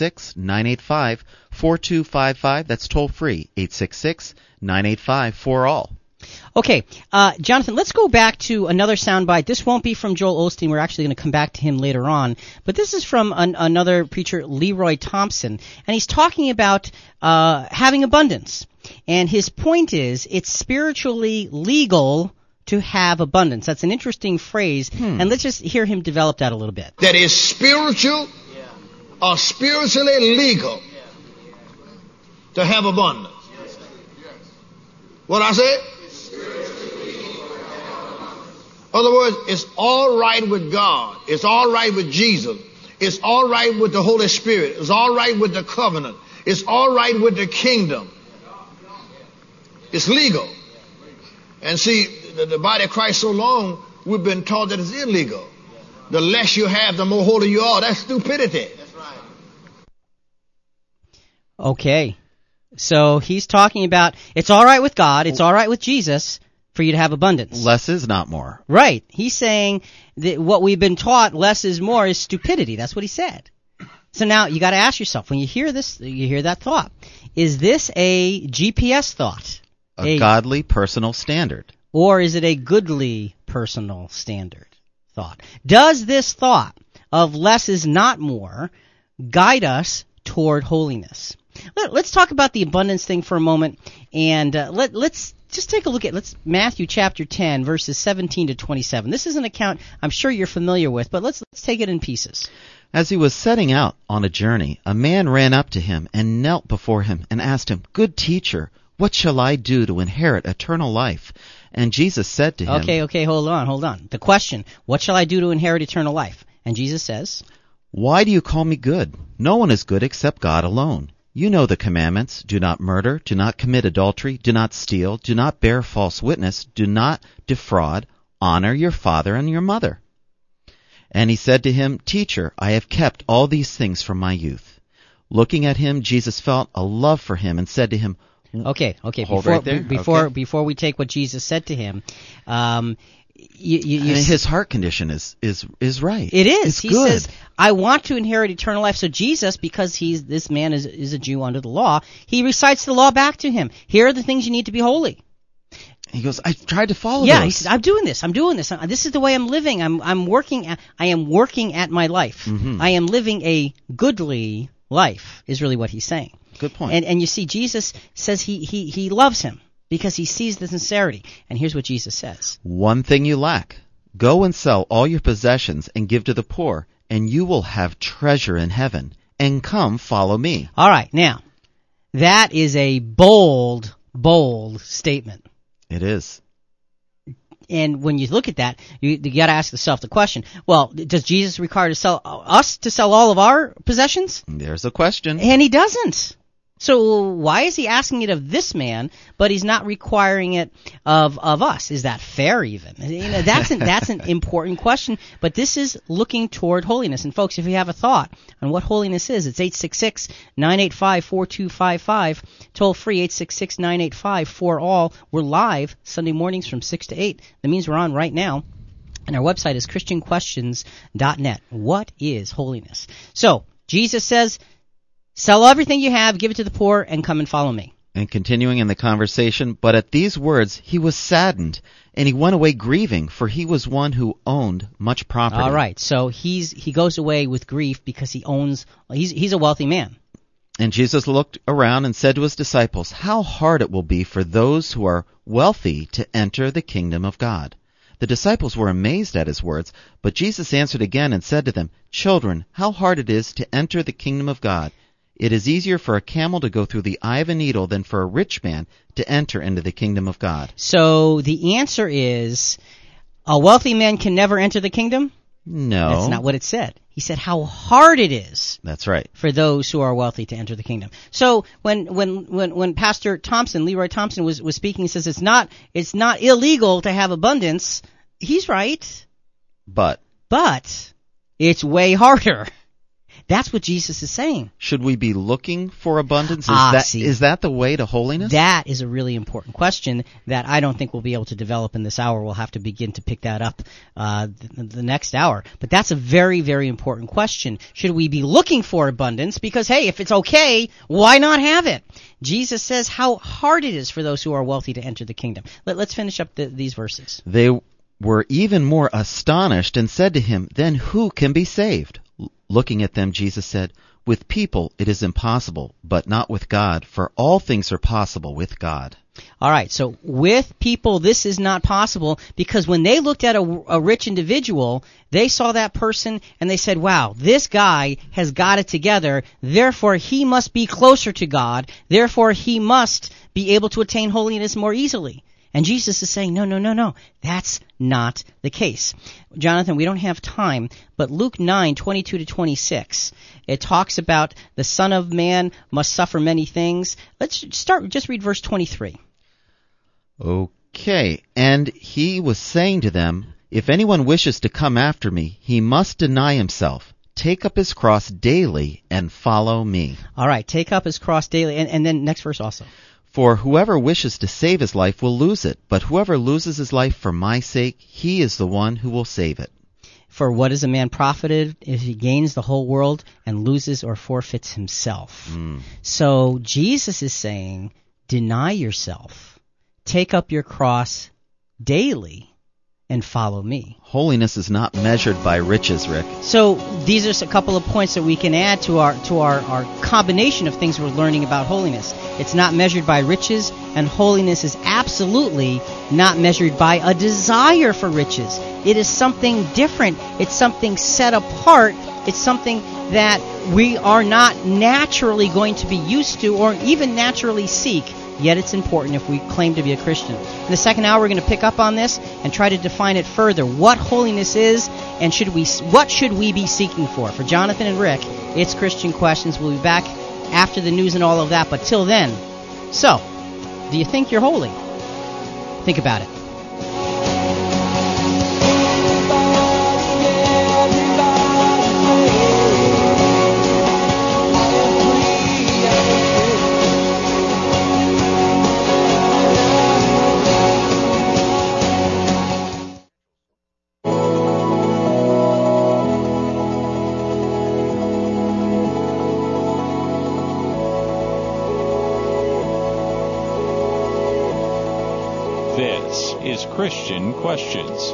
866-985-4255. That's toll free, 866-985-4ALL. Okay, Jonathan, let's go back to another soundbite. This won't be from Joel Osteen. We're actually going to come back to him later on. But this is from another preacher, Leroy Thompson. And he's talking about having abundance. And his point is, it's spiritually legal to have abundance. That's an interesting phrase. And let's just hear him develop that a little bit. That is spiritual or spiritually legal to have abundance. What I say? In other words, it's all right with God. It's all right with Jesus. It's all right with the Holy Spirit. It's all right with the covenant. It's all right with the kingdom. It's legal. And see, the body of Christ so long, we've been taught that it's illegal. The less you have, the more holy you are. That's stupidity. That's right. Okay. So he's talking about it's all right with God, it's all right with Jesus for you to have abundance. Less is not more. Right. He's saying that what we've been taught, less is more, is stupidity. That's what he said. So now you got to ask yourself, when you hear this, you hear that thought, is this a GPS thought? A godly personal standard. Or is it a goodly personal standard thought? Does this thought of less is not more guide us toward holiness? Let's talk about the abundance thing for a moment, and let's just take a look at Matthew chapter 10, verses 17 to 27. This is an account I'm sure you're familiar with, but let's take it in pieces. As he was setting out on a journey, a man ran up to him and knelt before him and asked him, "Good teacher, what shall I do to inherit eternal life?" And Jesus said to him... Okay, hold on. The question, what shall I do to inherit eternal life? And Jesus says... Why do you call me good? No one is good except God alone. You know the commandments. Do not murder, do not commit adultery, do not steal, do not bear false witness, do not defraud, honor your father and your mother. And he said to him, Teacher, I have kept all these things from my youth. Looking at him, Jesus felt a love for him and said to him... Okay. Before we take what Jesus said to him... his heart condition is right. It is. It's he good. says, I want to inherit eternal life. So Jesus, because this man is a Jew under the law, he recites the law back to him. Here are the things you need to be holy. He goes, I tried to follow those. He says, I'm doing this. This is the way I'm living. I am working at my life. Mm-hmm. I am living a goodly life, is really what he's saying. Good point. And you see, Jesus says he loves him, because he sees the sincerity. And here's what Jesus says. One thing you lack. Go and sell all your possessions and give to the poor, and you will have treasure in heaven. And come, follow me. All right, now, that is a bold statement. It is. And when you look at that, you got to ask yourself the question, well, does Jesus require us to sell all of our possessions? There's a question. And he doesn't. So why is he asking it of this man, but he's not requiring it of us? Is that fair even? That's an important question, but this is looking toward holiness. And folks, if you have a thought on what holiness is, it's 866-985-4255, toll free 866-985-4ALL. We're live Sunday mornings from 6 to 8. That means we're on right now. And our website is christianquestions.net. What is holiness? So, Jesus says, sell everything you have, give it to the poor, and come and follow me. And continuing in the conversation, but at these words he was saddened, and he went away grieving, for he was one who owned much property. All right, so he goes away with grief because he's a wealthy man. And Jesus looked around and said to his disciples, How hard it will be for those who are wealthy to enter the kingdom of God. The disciples were amazed at his words, but Jesus answered again and said to them, Children, how hard it is to enter the kingdom of God. It is easier for a camel to go through the eye of a needle than for a rich man to enter into the kingdom of God. So the answer is, a wealthy man can never enter the kingdom? No. That's not what it said. He said how hard it is. That's right. For those who are wealthy to enter the kingdom. So when Pastor Thompson, Leroy Thompson, was speaking, he says it's not illegal to have abundance. He's right. But it's way harder. That's what Jesus is saying. Should we be looking for abundance? Is that the way to holiness? That is a really important question that I don't think we'll be able to develop in this hour. We'll have to begin to pick that up the next hour. But that's a very, very important question. Should we be looking for abundance? Because, hey, if it's okay, why not have it? Jesus says how hard it is for those who are wealthy to enter the kingdom. Let's finish up these verses. They were even more astonished and said to him, Then who can be saved? Looking at them, Jesus said, With people it is impossible, but not with God, for all things are possible with God. All right, so with people this is not possible, because when they looked at a rich individual, they saw that person and they said, wow, this guy has got it together, therefore he must be closer to God, therefore he must be able to attain holiness more easily. And Jesus is saying, no, that's not the case. Jonathan, we don't have time, but Luke 9:22 to 26, it talks about the Son of Man must suffer many things. Let's just read verse 23. Okay, and he was saying to them, If anyone wishes to come after me, he must deny himself, take up his cross daily, and follow me. All right, take up his cross daily, and then next verse also. For whoever wishes to save his life will lose it, but whoever loses his life for my sake, he is the one who will save it. For what is a man profited if he gains the whole world and loses or forfeits himself? So Jesus is saying, deny yourself, take up your cross daily, and follow me. Holiness is not measured by riches, Rick. So these are a couple of points that we can add to our combination of things we're learning about holiness. It's not measured by riches, and holiness is absolutely not measured by a desire for riches. It is something different. It's something set apart. It's something that we are not naturally going to be used to or even naturally seek. Yet it's important if we claim to be a Christian. In the second hour, we're going to pick up on this and try to define it further. What holiness is, and what should we be seeking for? For Jonathan and Rick, it's Christian Questions. We'll be back after the news and all of that. But till then, so, do you think you're holy? Think about it. This is Christian Questions.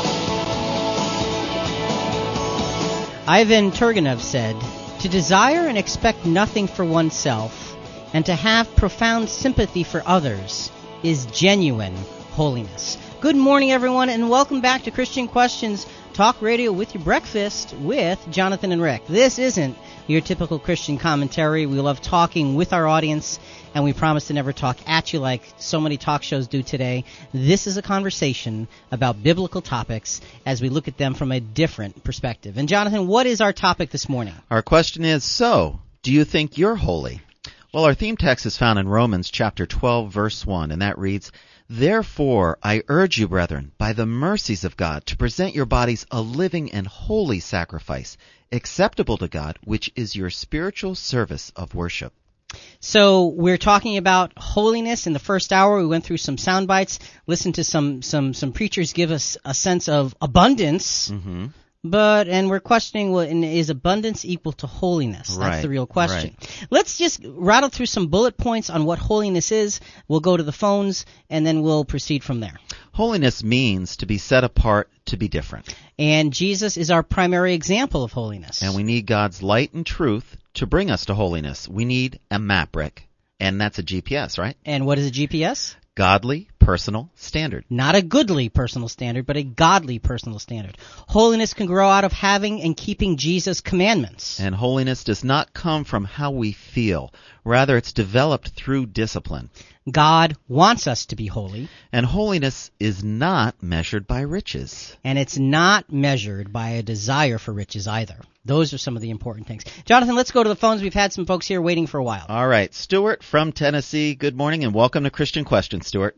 Ivan Turgenev said, "To desire and expect nothing for oneself, and to have profound sympathy for others, is genuine holiness." Good morning, everyone, and welcome back to Christian Questions, talk radio with your breakfast with Jonathan and Rick. This isn't your typical Christian commentary. We love talking with our audience, and we promise to never talk at you like so many talk shows do today. This is a conversation about biblical topics as we look at them from a different perspective. And Jonathan, what is our topic this morning? Our question is, so, do you think you're holy? Well, our theme text is found in Romans chapter 12, verse 1, and that reads, "Therefore I urge you, brethren, by the mercies of God, to present your bodies a living and holy sacrifice, acceptable to God, which is your spiritual service of worship." So we're talking about holiness. In the first hour, we went through some sound bites, listened to some preachers give us a sense of abundance. Mm-hmm. And we're questioning, well, is abundance equal to holiness? That's the real question. Right. Let's just rattle through some bullet points on what holiness is. We'll go to the phones, and then we'll proceed from there. Holiness means to be set apart, to be different. And Jesus is our primary example of holiness. And we need God's light and truth to bring us to holiness. We need a map, Rick, and that's a GPS, right? And what is a GPS? Godly personal standard. Not a goodly personal standard, but a godly personal standard. Holiness can grow out of having and keeping Jesus' commandments. And holiness does not come from how we feel. Rather, it's developed through discipline. God wants us to be holy. And holiness is not measured by riches. And it's not measured by a desire for riches either. Those are some of the important things. Jonathan, let's go to the phones. We've had some folks here waiting for a while. All right. Stuart from Tennessee, good morning and welcome to Christian Questions, Stuart.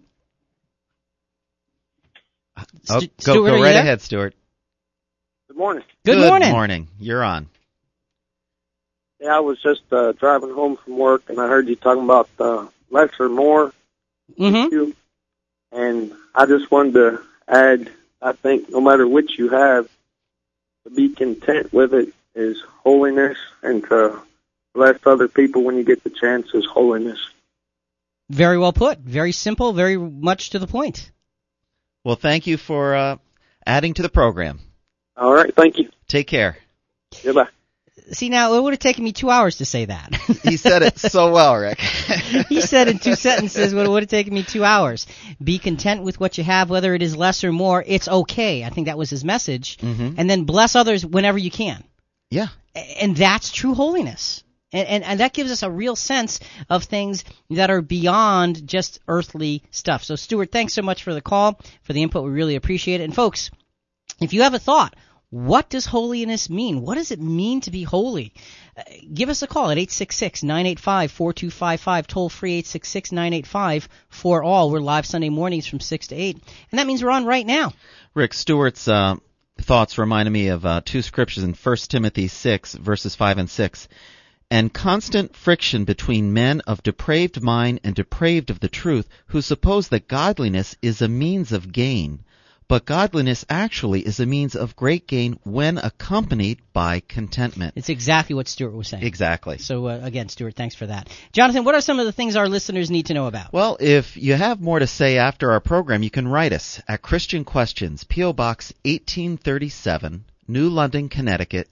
Go right ahead, Stuart. Good morning. Good morning. Good morning. You're on. Yeah, I was just driving home from work, and I heard you talking about less or more. Mm-hmm. And I just wanted to add, I think no matter which you have, to be content with it is holiness, and to bless other people when you get the chance is holiness. Very well put. Very simple, very much to the point. Well, thank you for adding to the program. All right, thank you. Take care. Goodbye. See, now, it would have taken me 2 hours to say that. He said it so well, Rick. He said in 2 sentences what it would have taken me 2 hours. Be content with what you have, whether it is less or more. It's okay. I think that was his message. Mm-hmm. And then bless others whenever you can. Yeah. And that's true holiness. And that gives us a real sense of things that are beyond just earthly stuff. So, Stuart, thanks so much for the call, for the input. We really appreciate it. And, folks, if you have a thought, what does holiness mean? What does it mean to be holy? Give us a call at 866-985-4255, toll free 866-985-4ALL. We're live Sunday mornings from 6 to 8, and that means we're on right now. Rick, Stuart's thoughts reminded me of two scriptures in 1 Timothy 6, verses 5 and 6. "And constant friction between men of depraved mind and depraved of the truth, who suppose that godliness is a means of gain. but godliness actually is a means of great gain when accompanied by contentment. It's exactly what Stuart was saying. Exactly. So, again, Stuart, thanks for that. Jonathan, what are some of the things our listeners need to know about? Well, if you have more to say after our program, you can write us at Christian Questions, P.O. Box 1837, New London, Connecticut,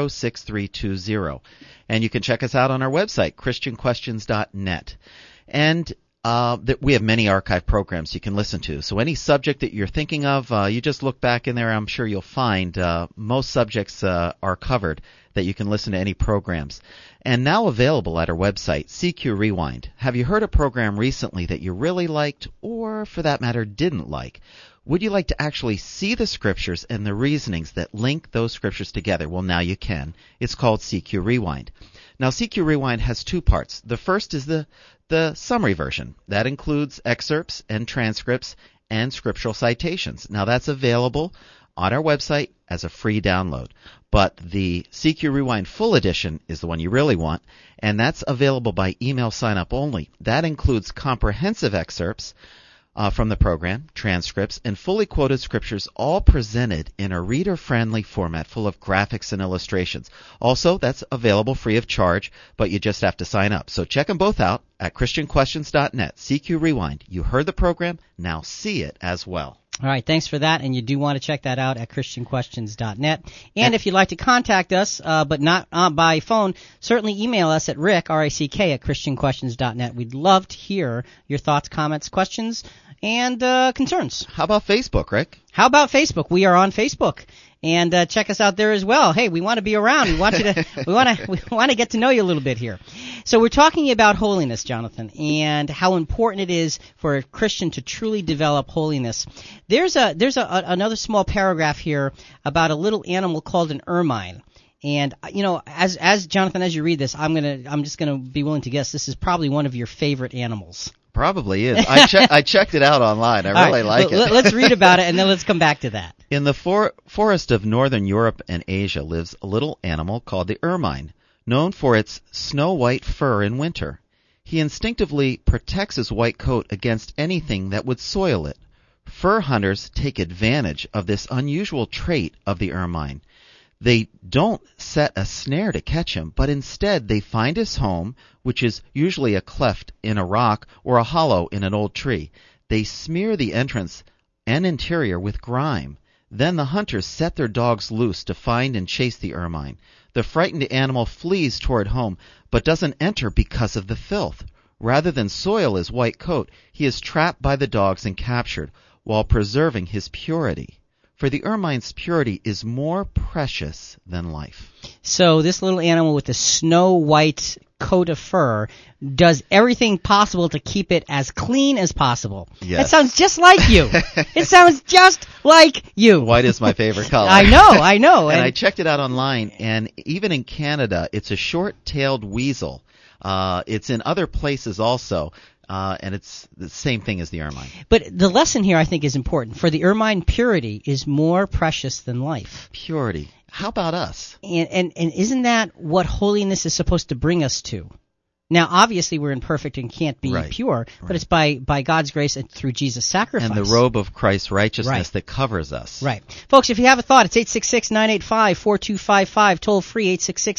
06320. And you can check us out on our website, ChristianQuestions.net. And that we have many archive programs you can listen to. So any subject that you're thinking of, you just look back in there. I'm sure you'll find most subjects are covered that you can listen to any programs. And now available at our website, CQ Rewind. Have you heard a program recently that you really liked or, for that matter, didn't like? Would you like to actually see the scriptures and the reasonings that link those scriptures together? Well, now you can. It's called CQ Rewind. Now, CQ Rewind has two parts. The first is the summary version. That includes excerpts and transcripts and scriptural citations. Now, that's available on our website as a free download. But the CQ Rewind Full Edition is the one you really want, and that's available by email sign-up only. That includes comprehensive excerpts from the program, transcripts, and fully quoted scriptures, all presented in a reader-friendly format full of graphics and illustrations. Also, that's available free of charge, but you just have to sign up. So check them both out at ChristianQuestions.net. CQ Rewind. You heard the program, now see it as well. All right, thanks for that, and you do want to check that out at ChristianQuestions.net. And if you'd like to contact us, but not by phone, certainly email us at Rick, R-I-C-K, at ChristianQuestions.net. We'd love to hear your thoughts, comments, questions, and concerns. How about Facebook, Rick? How about Facebook? We are on Facebook. And check us out there as well. Hey, we want to be around. We want you to. we want to get to know you a little bit here. So we're talking about holiness, Jonathan, and how important it is for a Christian to truly develop holiness. There's another small paragraph here about a little animal called an ermine. And as Jonathan, as you read this, I'm just gonna be willing to guess this is probably one of your favorite animals. Probably is. I checked it out online. I really like it. Let's read about it, and then let's come back to that. In the forest of northern Europe and Asia lives a little animal called the ermine, known for its snow-white fur in winter. He instinctively protects his white coat against anything that would soil it. Fur hunters take advantage of this unusual trait of the ermine. They don't set a snare to catch him, but instead they find his home, which is usually a cleft in a rock or a hollow in an old tree. They smear the entrance and interior with grime. Then the hunters set their dogs loose to find and chase the ermine. The frightened animal flees toward home, but doesn't enter because of the filth. Rather than soil his white coat, he is trapped by the dogs and captured, while preserving his purity. For the ermine's purity is more precious than life. So this little animal with the snow-white coat of fur does everything possible to keep it as clean as possible. Yes. That sounds just like you. It sounds just like you. White is my favorite color. I know. And I checked it out online, and even in Canada, it's a short-tailed weasel. It's in other places also. And it's the same thing as the ermine. But the lesson here, I think, is important. For the ermine, purity is more precious than life. Purity. How about us? And isn't that what holiness is supposed to bring us to? Now, obviously, we're imperfect and can't be pure, but it's by God's grace and through Jesus' sacrifice. And the robe of Christ's righteousness that covers us. Right. Folks, if you have a thought, it's 866-985-4255, toll free,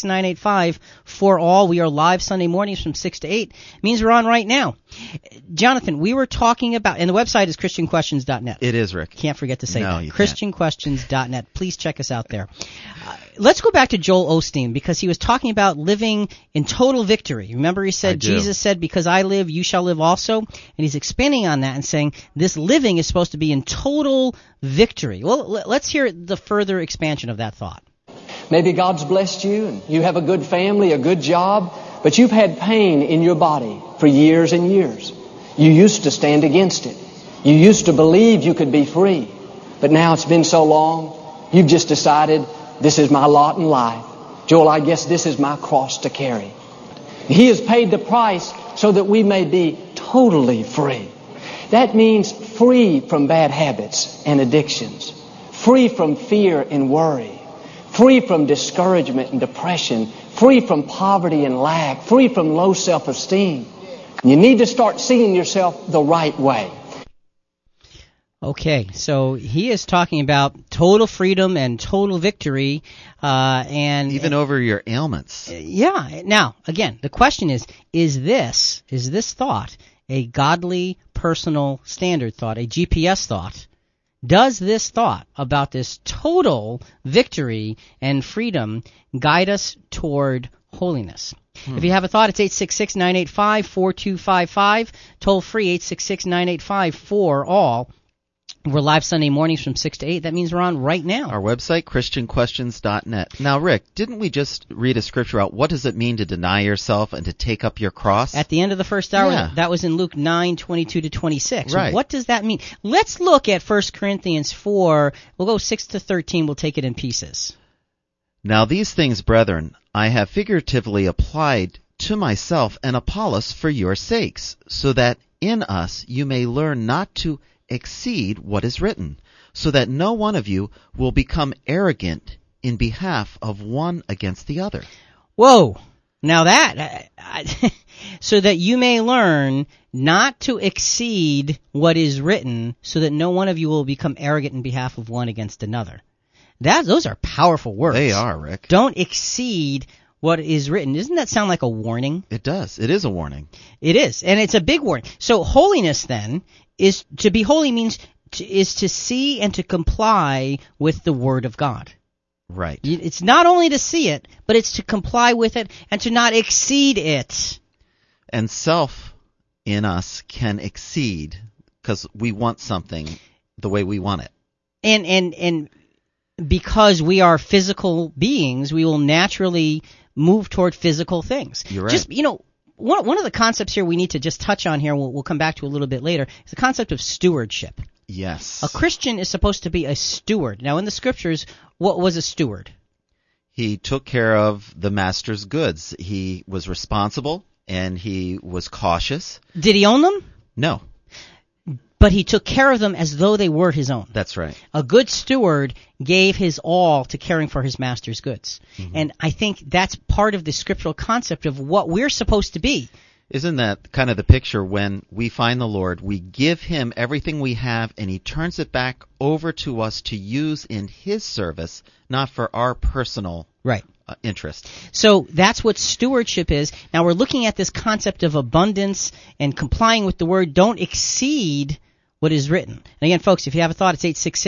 866-985-4ALL. We are live Sunday mornings from 6 to 8. It means we're on right now. Jonathan, we were talking about, and the website is ChristianQuestions.net. It is, Rick. Can't forget to say that. You ChristianQuestions.net. Please check us out there. Let's go back to Joel Osteen, because he was talking about living in total victory. Remember, he said, Jesus said, because I live, you shall live also. And he's expanding on that and saying this living is supposed to be in total victory. Well, let's hear the further expansion of that thought. Maybe God's blessed you and you have a good family, a good job, but you've had pain in your body for years and years. You used to stand against it. You used to believe you could be free. But now it's been so long, you've just decided, this is my lot in life. Joel, I guess this is my cross to carry. He has paid the price so that we may be totally free. That means free from bad habits and addictions, free from fear and worry, free from discouragement and depression, free from poverty and lack, free from low self-esteem. You need to start seeing yourself the right way. Okay, so he is talking about total freedom and total victory, and Even over your ailments. yeah. Now, again, the question is this thought a godly, personal, standard thought, a GPS thought? Does this thought about this total victory and freedom guide us toward holiness? If you have a thought, it's 866-985-4255, toll free 866-985-4ALL. We're live Sunday mornings from 6 to 8. That means we're on right now. Our website, ChristianQuestions.net. Now, Rick, didn't we just read a scripture out? What does it mean to deny yourself and to take up your cross? At the end of the first hour, Yeah. that was in Luke 9:22-26. Right. What does that mean? Let's look at 1 Corinthians 4. We'll go 6 to 13. We'll take it in pieces. Now these things, brethren, I have figuratively applied to myself and Apollos for your sakes, so that in us you may learn not to exceed what is written, so that no one of you will become arrogant in behalf of one against the other. Whoa. Now that, so that you may learn not to exceed what is written, so that no one of you will become arrogant in behalf of one against another. Those are powerful words. They are, Rick. Don't exceed what is written. Doesn't that sound like a warning? It does. It is a warning. It is, and it's a big warning. So holiness then is to be holy means is to see and to comply with the Word of God. Right. It's not only to see it, but it's to comply with it and to not exceed it. And self in us can exceed because we want something the way we want it. And because we are physical beings, we will naturally move toward physical things. You're right. Just, one of the concepts here we need to just touch on here, we'll come back to a little bit later, is the concept of stewardship. Yes. A Christian is supposed to be a steward. Now, in the Scriptures, what was a steward? He took care of the master's goods. He was responsible and he was cautious. Did he own them? No. But he took care of them as though they were his own. That's right. A good steward gave his all to caring for his master's goods. Mm-hmm. And I think that's part of the scriptural concept of what we're supposed to be. Isn't that kind of the picture when we find the Lord, we give him everything we have, and he turns it back over to us to use in his service, not for our personal interest. So that's what stewardship is. Now we're looking at this concept of abundance and complying with the word. Don't exceed what is written. And again, folks, if you have a thought, it's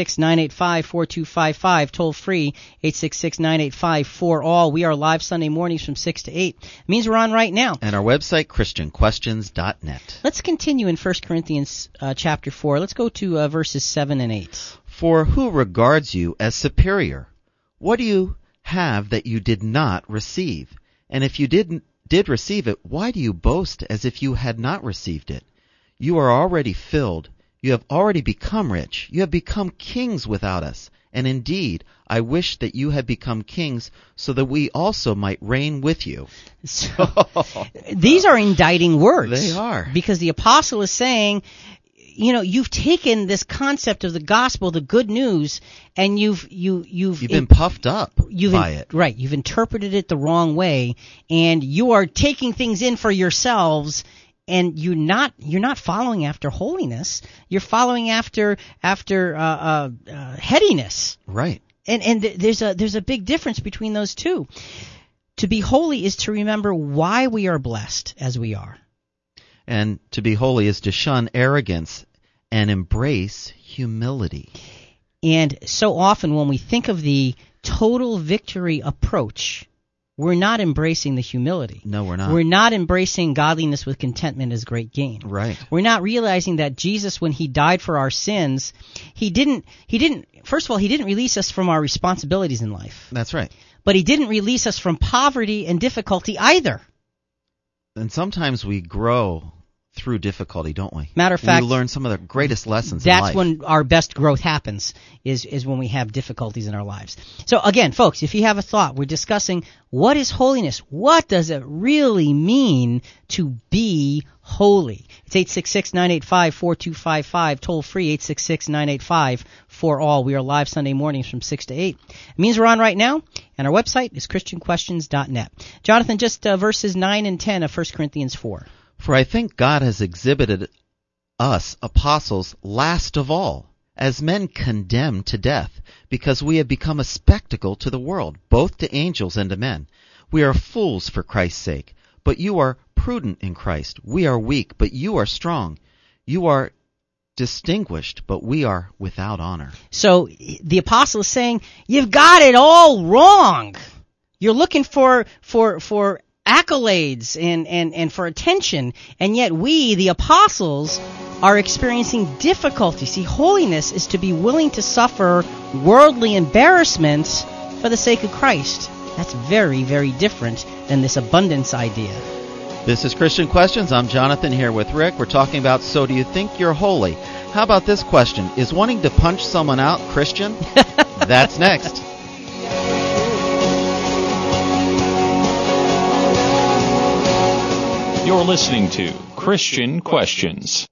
866-985-4255, toll free, 866-985-4ALL. We are live Sunday mornings from 6 to 8. It means we're on right now. And our website, ChristianQuestions.net. Let's continue in 1 Corinthians chapter 4. Let's go to verses 7 and 8. For who regards you as superior? What do you have that you did not receive? And if you did receive it, why do you boast as if you had not received it? You are already filled. You have already become rich. You have become kings without us. And indeed, I wish that you had become kings so that we also might reign with you. So, these are indicting words. They are. Because the apostle is saying, you've taken this concept of the gospel, the good news, and you've been puffed up by it. Right. You've interpreted it the wrong way, and you are taking things in for yourselves. And you're not following after holiness. You're following after headiness. Right. And there's a big difference between those two. To be holy is to remember why we are blessed as we are. And to be holy is to shun arrogance and embrace humility. And so often when we think of the total victory approach, we're not embracing the humility. No, we're not. We're not embracing godliness with contentment as great gain. Right. We're not realizing that Jesus, when he died for our sins, he didn't first of all, he didn't release us from our responsibilities in life. That's right. But he didn't release us from poverty and difficulty either. And sometimes we grow through difficulty, don't we? Matter of fact, we learn some of the greatest lessons in life. That's when our best growth happens, is when we have difficulties in our lives. So again, folks, if you have a thought, we're discussing what is holiness? What does it really mean to be holy? It's 866-985-4255, toll free, 866-985-4ALL. We are live Sunday mornings from 6 to 8. It means we're on right now, and our website is ChristianQuestions.net. Jonathan, just verses 9 and 10 of 1 Corinthians 4. For I think God has exhibited us, apostles, last of all, as men condemned to death, because we have become a spectacle to the world, both to angels and to men. We are fools for Christ's sake, but you are prudent in Christ. We are weak, but you are strong. You are distinguished, but we are without honor. So the apostle is saying, you've got it all wrong. You're looking for accolades and for attention, and yet we, the apostles, are experiencing difficulty. See, holiness is to be willing to suffer worldly embarrassments for the sake of Christ. That's very, very different than this abundance idea. This is Christian Questions. I'm Jonathan here with Rick. We're talking about, so do you think you're holy? How about this question? Is wanting to punch someone out Christian? That's next. You're listening to Christian Questions.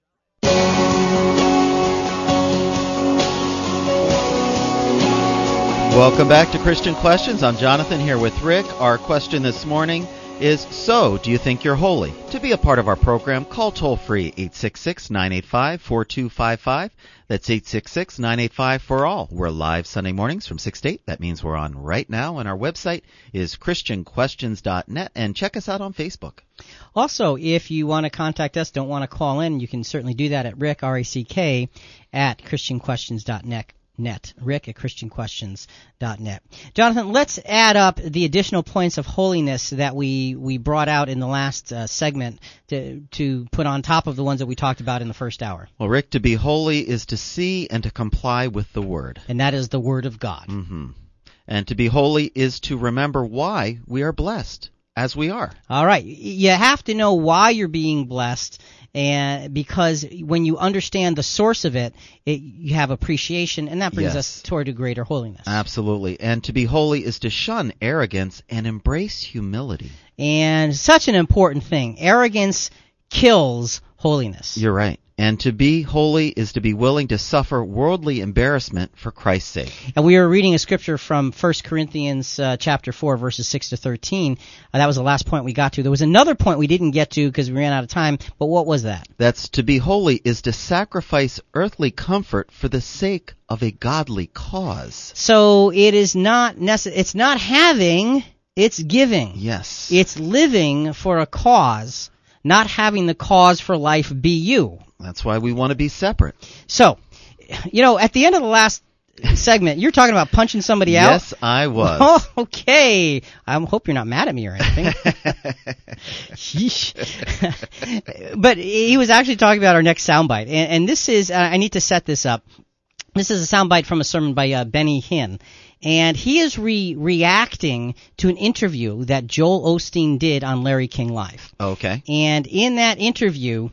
Welcome back to Christian Questions. I'm Jonathan here with Rick. Our question this morning is, so do you think you're holy? To be a part of our program, call toll-free 866-985-4255. That's 866-985-4ALL. We're live Sunday mornings from 6 to 8. That means we're on right now, and our website is christianquestions.net, and check us out on Facebook. Also, if you want to contact us, don't want to call in, you can certainly do that at Rick, R-A-C-K, at christianquestions.net. Rick at christianquestions.net. Jonathan, let's add up the additional points of holiness that we brought out in the last segment to put on top of the ones that we talked about in the first hour. Well, Rick, to be holy is to see and to comply with the Word. And that is the Word of God. Mm-hmm. And to be holy is to remember why we are blessed as we are. All right. You have to know why you're being blessed, and because when you understand the source of it, you have appreciation, and that brings us toward a greater holiness. Absolutely. And to be holy is to shun arrogance and embrace humility. And such an important thing. Arrogance kills holiness. You're right. And to be holy is to be willing to suffer worldly embarrassment for Christ's sake. And we were reading a scripture from 1 Corinthians chapter 4, verses 6 to 13. That was the last point we got to. There was another point we didn't get to because we ran out of time, but what was that? That's to be holy is to sacrifice earthly comfort for the sake of a godly cause. So it is not it's not having, it's giving. Yes. It's living for a cause, not having the cause for life be you. That's why we want to be separate. So, at the end of the last segment, you're talking about punching somebody out? Yes, I was. Oh, okay. I hope you're not mad at me or anything. But he was actually talking about our next soundbite. And this is, I need to set this up. This is a soundbite from a sermon by Benny Hinn. And he is reacting to an interview that Joel Osteen did on Larry King Live. Okay. And in that interview,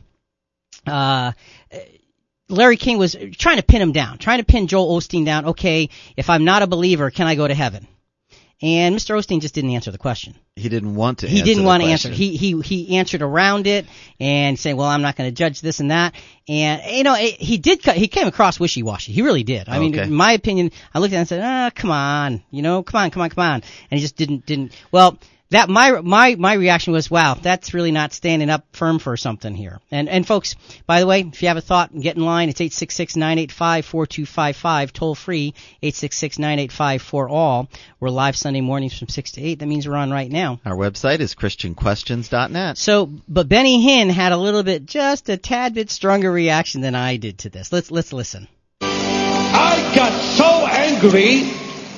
Larry King was trying to pin Joel Osteen down. Okay, if I'm not a believer, can I go to heaven? And Mr. Osteen just didn't answer the question. He didn't want to. He didn't want to answer. He answered around it and said, "Well, I'm not going to judge this and that." And he came across wishy-washy. He really did. I mean, in my opinion, I looked at it and said, come on, come on," and he just didn't. Well, that my reaction was, wow, that's really not standing up firm for something here. And folks, by the way, if you have a thought, get in line. It's 866-985-4255, toll free, 866-985-4ALL. We're live Sunday mornings from 6 to 8. That means we're on right now. Our website is christianquestions.net. So, but Benny Hinn had just a tad bit stronger reaction than I did to this. Let's listen. I got so angry,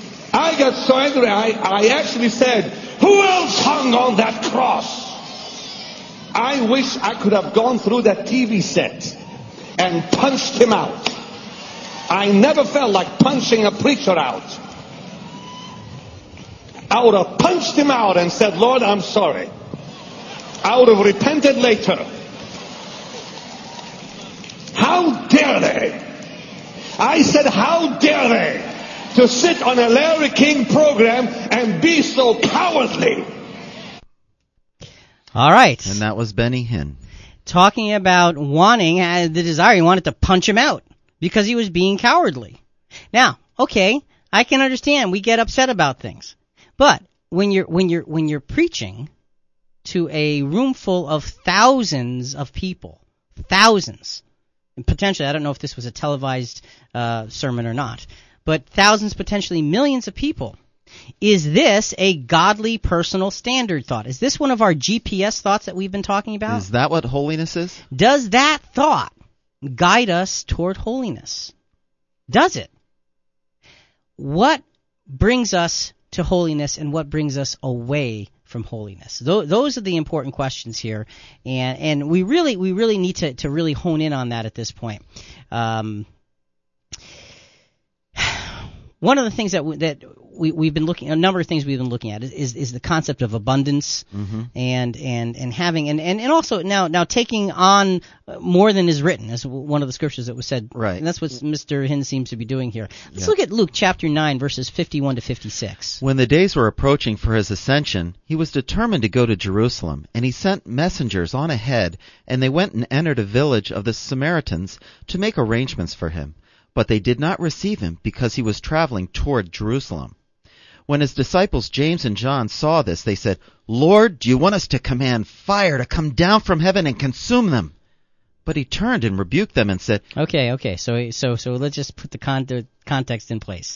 I actually said, "Who else hung on that cross?" I wish I could have gone through that TV set and punched him out. I never felt like punching a preacher out. I would have punched him out and said, "Lord, I'm sorry." I would have repented later. How dare they? I said, how dare they to sit on a Larry King program and be so cowardly? All right. And that was Benny Hinn. Talking about wanting, the desire, he wanted to punch him out because he was being cowardly. Now, okay, I can understand. We get upset about things. But when you're preaching to a room full of thousands of people, thousands, and potentially, I don't know if this was a televised sermon or not, but thousands, potentially millions of people. Is this a godly personal standard thought? Is this one of our GPS thoughts that we've been talking about? Is that what holiness is? Does that thought guide us toward holiness? Does it? What brings us to holiness and what brings us away from holiness? Those are the important questions here, and we really need to really hone in on that at this point. One of the things that we've been looking, a number of things we've been looking at is the concept of abundance, and having and also now taking on more than is written, as one of the scriptures that was said. Right. And that's what Mr. Hinn seems to be doing here. Let's look at Luke chapter 9, verses 51 to 56. When the days were approaching for his ascension, he was determined to go to Jerusalem, and he sent messengers on ahead, and they went and entered a village of the Samaritans to make arrangements for him. But they did not receive him because he was traveling toward Jerusalem. When his disciples James and John saw this, they said, "Lord, do you want us to command fire to come down from heaven and consume them?" But he turned and rebuked them and said, Okay. So let's just put the context in place.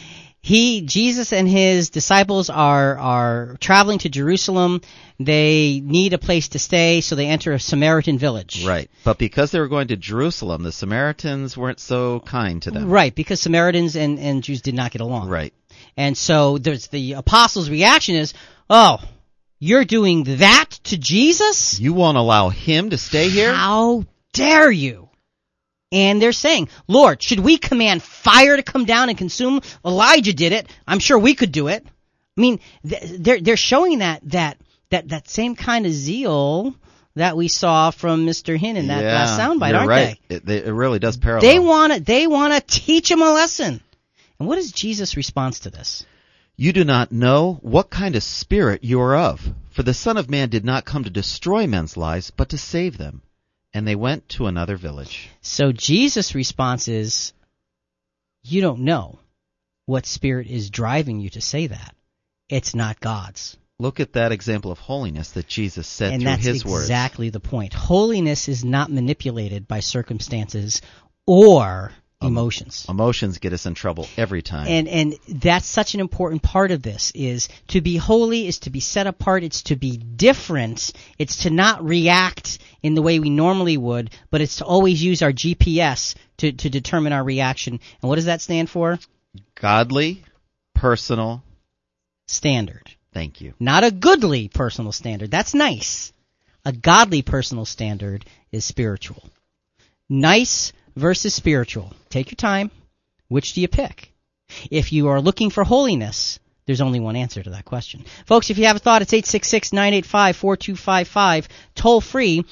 Jesus and his disciples are traveling to Jerusalem. They need a place to stay, so they enter a Samaritan village. Right. But because they were going to Jerusalem, the Samaritans weren't so kind to them. Right, because Samaritans and Jews did not get along. Right. And so there's the apostles' reaction is, "Oh, you're doing that to Jesus? You won't allow him to stay here? How dare you?" And they're saying, "Lord, should we command fire to come down and consume? Elijah did it. I'm sure we could do it." I mean, they're showing that same kind of zeal that we saw from Mr. Hinn in that last soundbite, aren't right. they? It really does parallel. They want to teach him a lesson. And what is Jesus' response to this? "You do not know what kind of spirit you are of, for the Son of Man did not come to destroy men's lives, but to save them." And they went to another village. So Jesus' response is, you don't know what spirit is driving you to say that. It's not God's. Look at that example of holiness that Jesus said and through his words. And that's exactly the point. Holiness is not manipulated by circumstances or emotions. Emotions get us in trouble every time. And that's such an important part of this, is to be holy is to be set apart, it's to be different, it's to not react in the way we normally would, but it's to always use our GPS to determine our reaction. And what does that stand for? Godly, personal standard. Thank you. Not a goodly personal standard. That's nice. A godly personal standard is spiritual. Nice versus spiritual. Take your time. Which do you pick? If you are looking for holiness, there's only one answer to that question. Folks, if you have a thought, it's 866-985-4255. Toll free,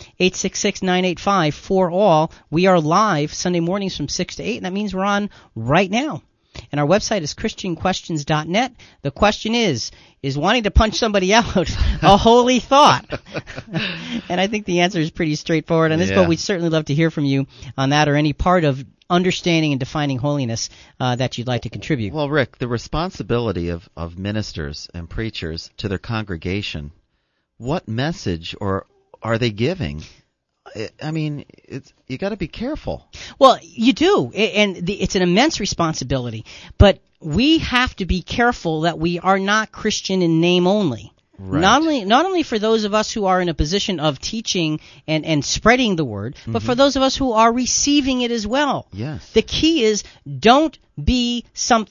866-985-4ALL. We are live Sunday mornings from 6 to 8, and that means we're on right now. And our website is ChristianQuestions.net. The question is wanting to punch somebody out a holy thought? And I think the answer is pretty straightforward on this, but we'd certainly love to hear from you on that or any part of understanding and defining holiness that you'd like to contribute. Well, Rick, the responsibility of ministers and preachers to their congregation, what message are they giving? I mean, you got to be careful. Well, you do, and it's an immense responsibility. But we have to be careful that we are not Christian in name only. Right. Not only for those of us who are in a position of teaching and spreading the word, but for those of us who are receiving it as well. Yes. The key is don't be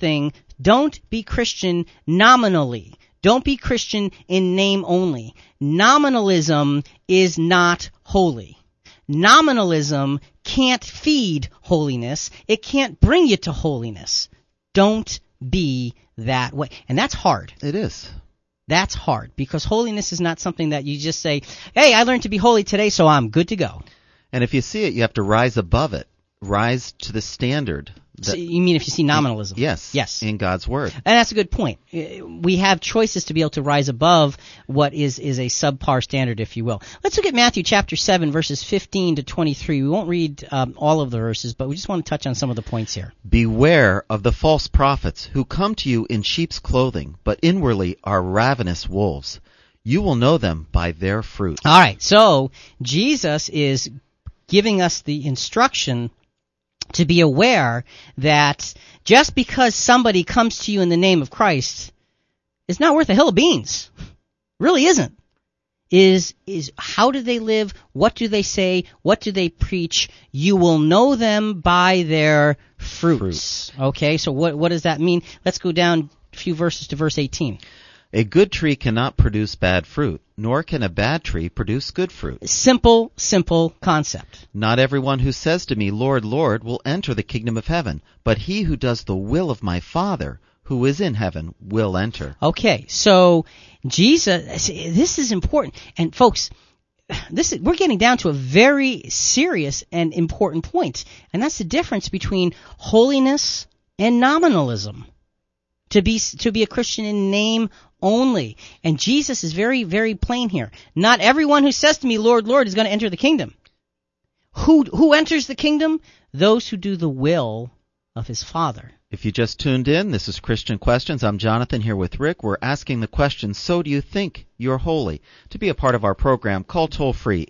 Christian nominally. Don't be Christian in name only. Nominalism is not holy. Nominalism can't feed holiness. It can't bring you to holiness. Don't be that way. And that's hard. It is. That's hard, because holiness is not something that you just say, "Hey, I learned to be holy today, so I'm good to go." And if you see it, you have to rise above it. Rise to the standard. So you mean if you see nominalism? Yes. In God's Word. And that's a good point. We have choices to be able to rise above what is a subpar standard, if you will. Let's look at Matthew chapter 7, verses 15 to 23. We won't read all of the verses, but we just want to touch on some of the points here. "Beware of the false prophets who come to you in sheep's clothing, but inwardly are ravenous wolves. You will know them by their fruit." All right, so Jesus is giving us the instruction to be aware that just because somebody comes to you in the name of Christ is not worth a hill of beans. Really isn't. Is how do they live? What do they say? What do they preach? You will know them by their fruits. Okay, so what does that mean? Let's go down a few verses to verse 18. A good tree cannot produce bad fruit, nor can a bad tree produce good fruit. Simple concept. Not everyone who says to me, Lord, Lord, will enter the kingdom of heaven, but he who does the will of my Father who is in heaven will enter. So Jesus, this is important. And folks, we're getting down to a very serious and important point, and that's the difference between holiness and nominalism. To be a Christian in name only. And Jesus is very, very plain here. Not everyone who says to me, Lord, Lord, is going to enter the kingdom. Who enters the kingdom? Those who do the will of his Father. If you just tuned in, this is Christian Questions. I'm Jonathan here with Rick. We're asking the question, so do you think you're holy? To be a part of our program, call toll-free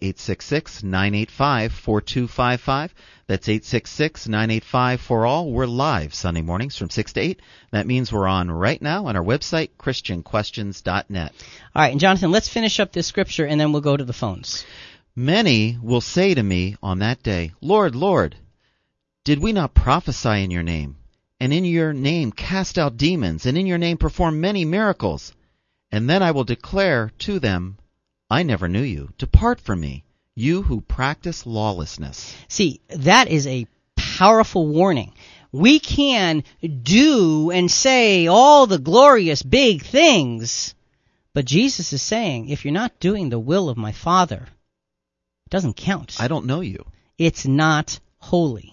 866-985-4255. That's 866-985-4ALL. We're live Sunday mornings from 6 to 8. That means we're on right now on our website, ChristianQuestions.net. All right, and Jonathan, let's finish up this scripture and then we'll go to the phones. Many will say to me on that day, Lord, Lord, did we not prophesy in your name? And in your name cast out demons, and in your name perform many miracles? And then I will declare to them, I never knew you. Depart from me, you who practice lawlessness. See, that is a powerful warning. We can do and say all the glorious big things, but Jesus is saying, if you're not doing the will of my Father, it doesn't count. I don't know you. It's not holy.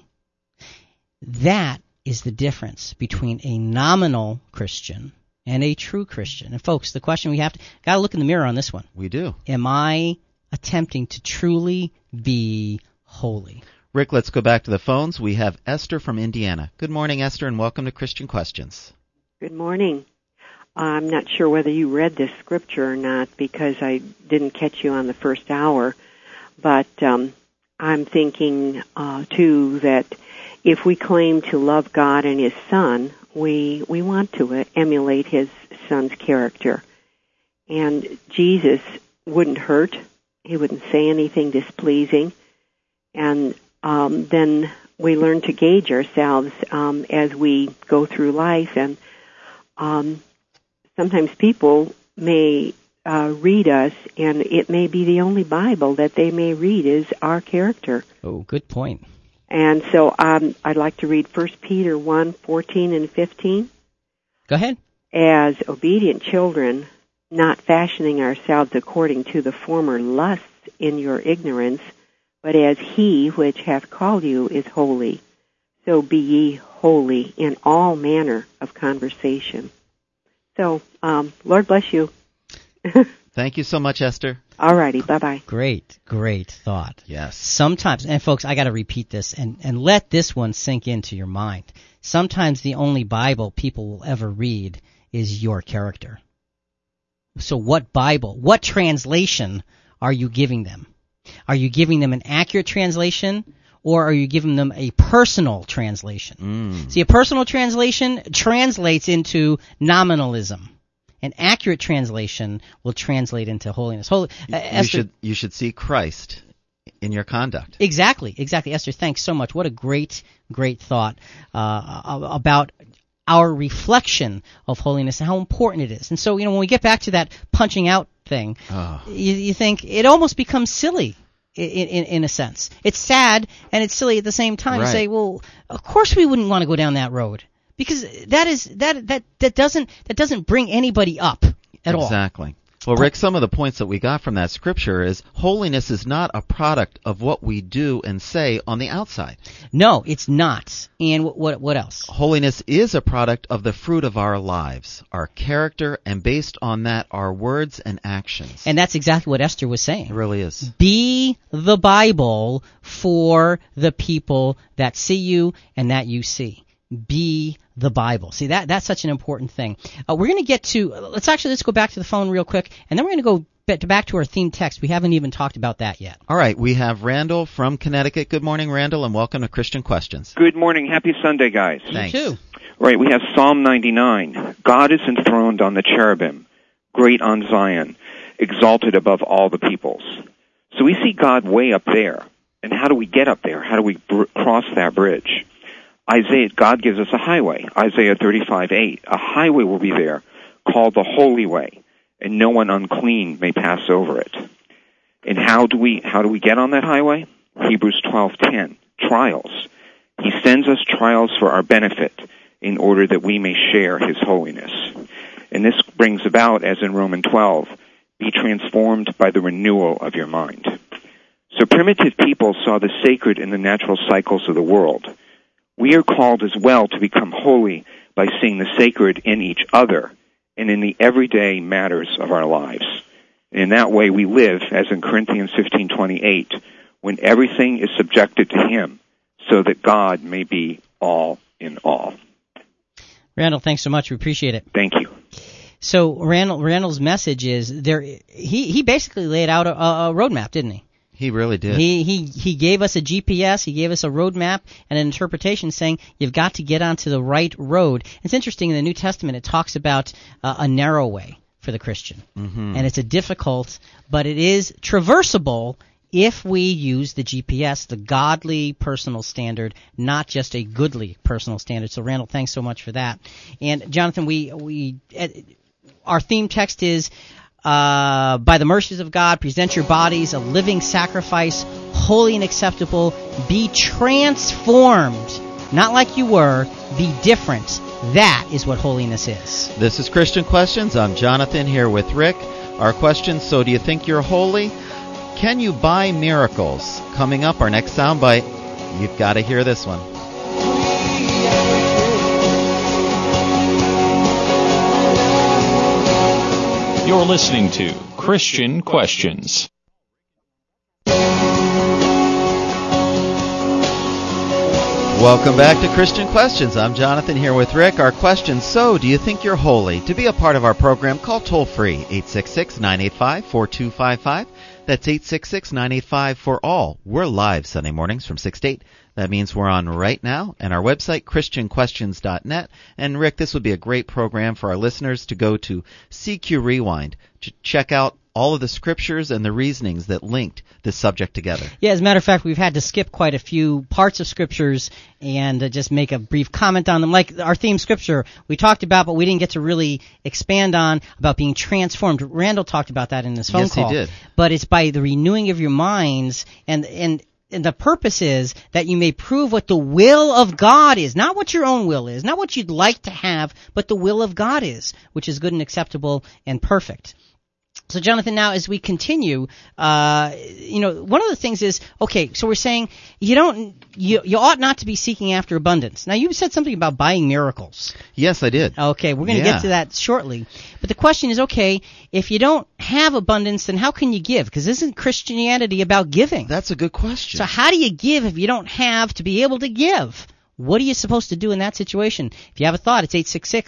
That is the difference between a nominal Christian and a true Christian. And folks, the question we got to look in the mirror on this one. We do. Am I attempting to truly be holy? Rick, let's go back to the phones. We have Esther from Indiana. Good morning, Esther, and welcome to Christian Questions. Good morning. I'm not sure whether you read this scripture or not because I didn't catch you on the first hour, but I'm thinking, too, that if we claim to love God and His Son, we want to emulate His Son's character. And Jesus wouldn't hurt. He wouldn't say anything displeasing. And then we learn to gauge ourselves as we go through life. And sometimes people may read us, and it may be the only Bible that they may read is our character. Oh, good point. And so I'd like to read 1 Peter 1:14 and 15. Go ahead. As obedient children, not fashioning ourselves according to the former lusts in your ignorance, but as He which hath called you is holy, so be ye holy in all manner of conversation. So, Lord bless you. Thank you so much, Esther. All righty, bye-bye. Great thought. Yes. Sometimes, and folks, I got to repeat this and let this one sink into your mind. Sometimes the only Bible people will ever read is your character. So what Bible, what translation are you giving them? Are you giving them an accurate translation, or are you giving them a personal translation? See, a personal translation translates into nominalism. An accurate translation will translate into holiness. You should see Christ in your conduct. Exactly. Esther, thanks so much. What a great thought about our reflection of holiness and how important it is. And so, when we get back to that punching out thing, you think it almost becomes silly in a sense. It's sad and it's silly at the same time. Right. You say, well, of course we wouldn't want to go down that road. Because that doesn't bring anybody up at all. Exactly. Well, Rick, some of the points that we got from that scripture is holiness is not a product of what we do and say on the outside. No, it's not. And what else? Holiness is a product of the fruit of our lives, our character, and based on that, our words and actions. And that's exactly what Esther was saying. It really is. Be the Bible for the people that see you and that you see. Be the Bible. See, that's such an important thing. We're going to get to, let's go back to the phone real quick, and then we're going to go back to our theme text. We haven't even talked about that yet. All right, we have Randall from Connecticut. Good morning, Randall, and welcome to Christian Questions. Good morning. Happy Sunday, guys. Thanks. You too. Right, we have Psalm 99. God is enthroned on the cherubim, great on Zion, exalted above all the peoples. So we see God way up there. And how do we get up there? How do we cross that bridge? God gives us a highway. Isaiah 35:8. A highway will be there called the Holy Way, and no one unclean may pass over it. And how do we get on that highway? Hebrews 12:10. Trials. He sends us trials for our benefit in order that we may share his holiness. And this brings about, as in Romans 12, be transformed by the renewal of your mind. So primitive people saw the sacred in the natural cycles of the world. We are called as well to become holy by seeing the sacred in each other and in the everyday matters of our lives. And in that way we live, as in Corinthians 15:28, when everything is subjected to him, so that God may be all in all. Randall, thanks so much. We appreciate it. Thank you. So Randall's message is there. He basically laid out a roadmap, didn't he? He really did. He gave us a GPS, he gave us a roadmap and an interpretation saying you've got to get onto the right road. It's interesting, in the New Testament it talks about a narrow way for the Christian. Mm-hmm. And it's a difficult, but it is traversable if we use the GPS, the godly personal standard, not just a goodly personal standard. So Randall, thanks so much for that. And Jonathan, our theme text is by the mercies of God, present your bodies a living sacrifice, holy and acceptable. Be transformed, not like you were, be different. That is what holiness is. This is Christian Questions. I'm Jonathan here with Rick. Our question, so do you think you're holy? Can you buy miracles? Coming up, our next soundbite. You've got to hear this one. You're listening to Christian Questions. Welcome back to Christian Questions. I'm Jonathan here with Rick. Our question, so do you think you're holy? To be a part of our program, call toll-free 866-985-4255. That's 866-985-4ALL. We're live Sunday mornings from 6 to 8. That means we're on right now, and our website, ChristianQuestions.net. And Rick, this would be a great program for our listeners to go to CQ Rewind to check out all of the scriptures and the reasonings that linked this subject together. Yeah, as a matter of fact, we've had to skip quite a few parts of scriptures and just make a brief comment on them. Like our theme scripture we talked about, but we didn't get to really expand on about being transformed. Randall talked about that in his phone call. Yes, he did. But it's by the renewing of your minds, and the purpose is that you may prove what the will of God is, not what your own will is, not what you'd like to have, but the will of God is, which is good and acceptable and perfect. So, Jonathan, now as we continue, one of the things is, okay, so we're saying you ought not to be seeking after abundance. Now, you said something about buying miracles. Yes, I did. Okay, we're going to get to that shortly. But the question is, okay, if you don't have abundance, then how can you give? Because isn't Christianity about giving? That's a good question. So how do you give if you don't have to be able to give? What are you supposed to do in that situation? If you have a thought, it's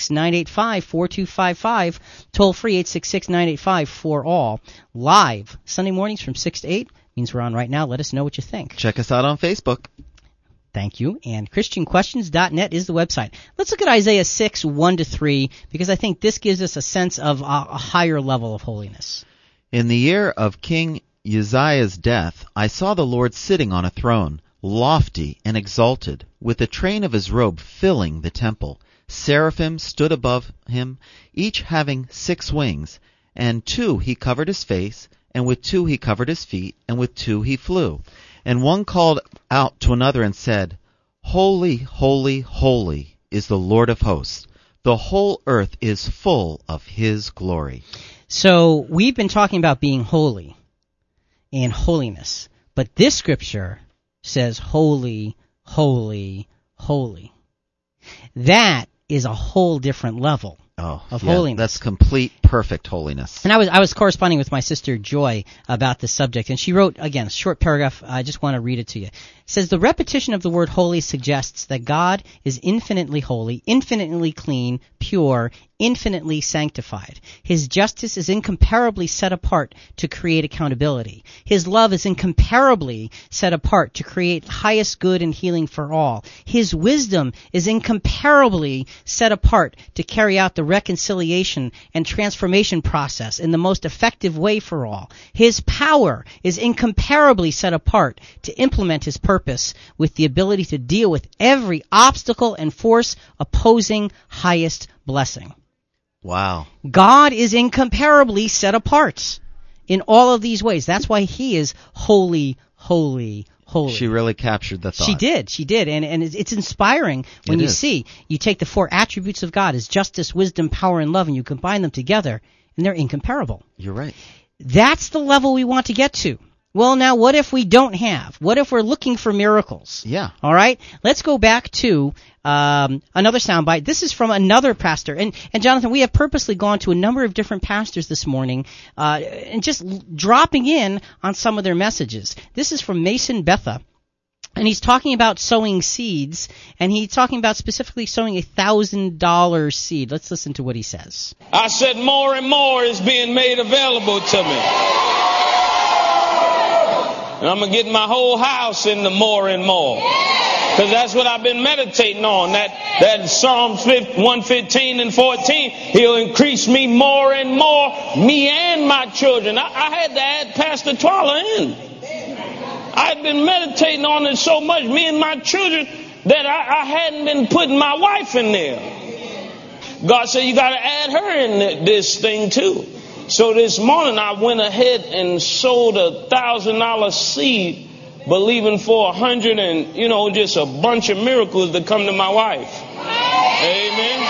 866-985-4255. Toll free, 866-985-4ALL. Live, Sunday mornings from 6 to 8. Means we're on right now. Let us know what you think. Check us out on Facebook. Thank you. And ChristianQuestions.net is the website. Let's look at Isaiah 6, 1-3, because I think this gives us a sense of a higher level of holiness. In the year of King Uzziah's death, I saw the Lord sitting on a throne, lofty and exalted, with the train of his robe filling the temple. Seraphim stood above him, each having 6 wings, and 2 he covered his face, and with 2 he covered his feet, and with 2 he flew. And one called out to another and said, Holy, holy, holy is the Lord of hosts. The whole earth is full of his glory. So we've been talking about being holy and holiness, but this scripture says holy, holy, holy. That is a whole different level of holiness. That's complete perfect holiness. And I was corresponding with my sister Joy about this subject, and she wrote, again, a short paragraph. I just want to read it to you. It says, the repetition of the word holy suggests that God is infinitely holy, infinitely clean, pure, infinitely sanctified. His justice is incomparably set apart to create accountability. His love is incomparably set apart to create highest good and healing for all. His wisdom is incomparably set apart to carry out the reconciliation and transformation process in the most effective way for all. His power is incomparably set apart to implement his purpose with the ability to deal with every obstacle and force opposing highest blessing. Wow. God is incomparably set apart in all of these ways. That's why he is holy, holy, holy. She really captured the thought. She did. And it's inspiring when you see, you take the four attributes of God as justice, wisdom, power, and love, and you combine them together, and they're incomparable. You're right. That's the level we want to get to. Well, now, what if we don't have? What if we're looking for miracles? Yeah. All right? Let's go back to another soundbite. This is from another pastor. And Jonathan, we have purposely gone to a number of different pastors this morning and just dropping in on some of their messages. This is from Mason Betha. And he's talking about sowing seeds, and he's talking about specifically sowing $1,000 seed. Let's listen to what he says. I said more and more is being made available to me. And I'm going to get my whole house into more and more. Because that's what I've been meditating on. That Psalms 115 and 14. He'll increase me more and more, me and my children. I had to add Pastor Twala in. I've been meditating on it so much, me and my children, that I hadn't been putting my wife in there. God said, you got to add her in this thing too. So this morning I went ahead and sold $1,000 seed, believing for 100 and, just a bunch of miracles to come to my wife. Amen.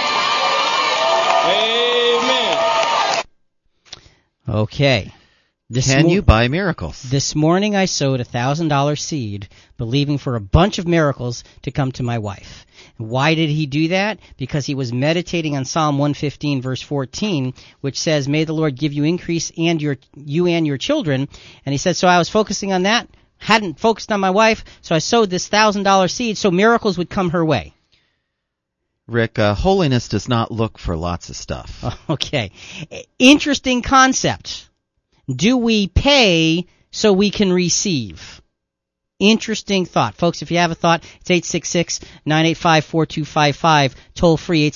Amen. Okay. Can you buy miracles? This morning I sowed $1,000 seed, believing for a bunch of miracles to come to my wife. Why did he do that? Because he was meditating on Psalm 115, verse 14, which says, "May the Lord give you increase and you and your children." And he said, so I was focusing on that, hadn't focused on my wife, so I sowed this $1,000 seed so miracles would come her way. Rick, holiness does not look for lots of stuff. Okay. Interesting concept. Do we pay so we can receive? Interesting thought. Folks, if you have a thought, it's 866-985-4255, toll free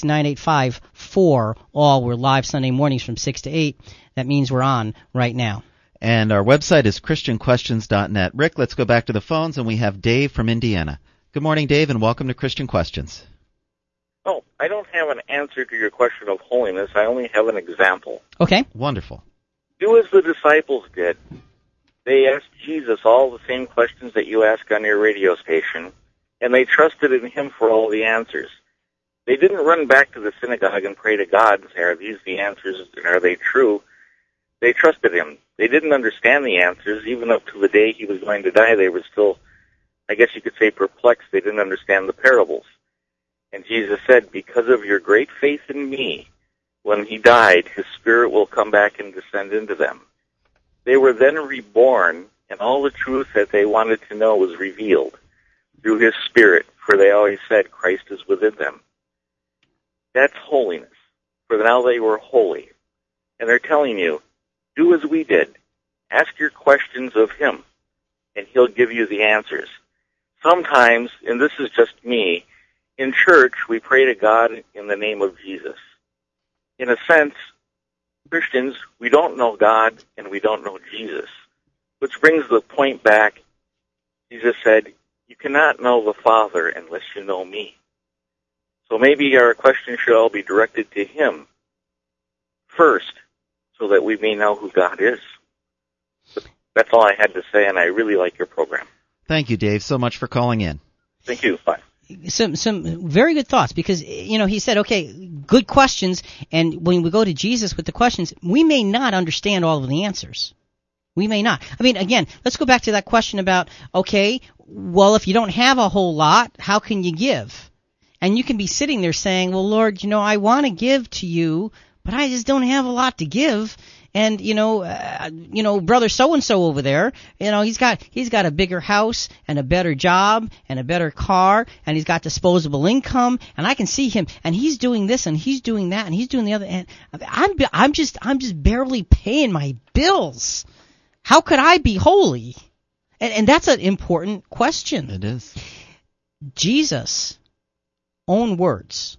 866-985-4-ALL. We're live Sunday mornings from 6 to 8. That means we're on right now. And our website is christianquestions.net. Rick, let's go back to the phones, and we have Dave from Indiana. Good morning, Dave, and welcome to Christian Questions. Oh, I don't have an answer to your question of holiness. I only have an example. Okay. Wonderful. Do as the disciples did. They asked Jesus all the same questions that you ask on your radio station, and they trusted in him for all the answers. They didn't run back to the synagogue and pray to God and say, are these the answers and are they true? They trusted him. They didn't understand the answers. Even up to the day he was going to die, they were still, I guess you could say, perplexed. They didn't understand the parables. And Jesus said, because of your great faith in me, when he died, his spirit will come back and descend into them. They were then reborn, and all the truth that they wanted to know was revealed through his spirit, for they always said Christ is within them. That's holiness, for now they were holy. And they're telling you, do as we did. Ask your questions of him, and he'll give you the answers. Sometimes, and this is just me, in church we pray to God in the name of Jesus. In a sense, Christians, we don't know God and we don't know Jesus. Which brings the point back. Jesus said, you cannot know the Father unless you know me. So maybe our question should all be directed to him first, so that we may know who God is. But that's all I had to say, and I really like your program. Thank you, Dave, so much for calling in. Thank you. Bye. Some very good thoughts, because he said, okay, good questions, and when we go to Jesus with the questions, we may not understand all of the answers. We may not. I mean, again, let's go back to that question about, okay, well, if you don't have a whole lot, how can you give? And you can be sitting there saying, well, Lord, I want to give to you, but I just don't have a lot to give. And brother so and so over there, he's got a bigger house and a better job and a better car, and he's got disposable income, and I can see him, and he's doing this and he's doing that and he's doing the other, and I'm just barely paying my bills. How could I be holy? And that's an important question. It is. Jesus' own words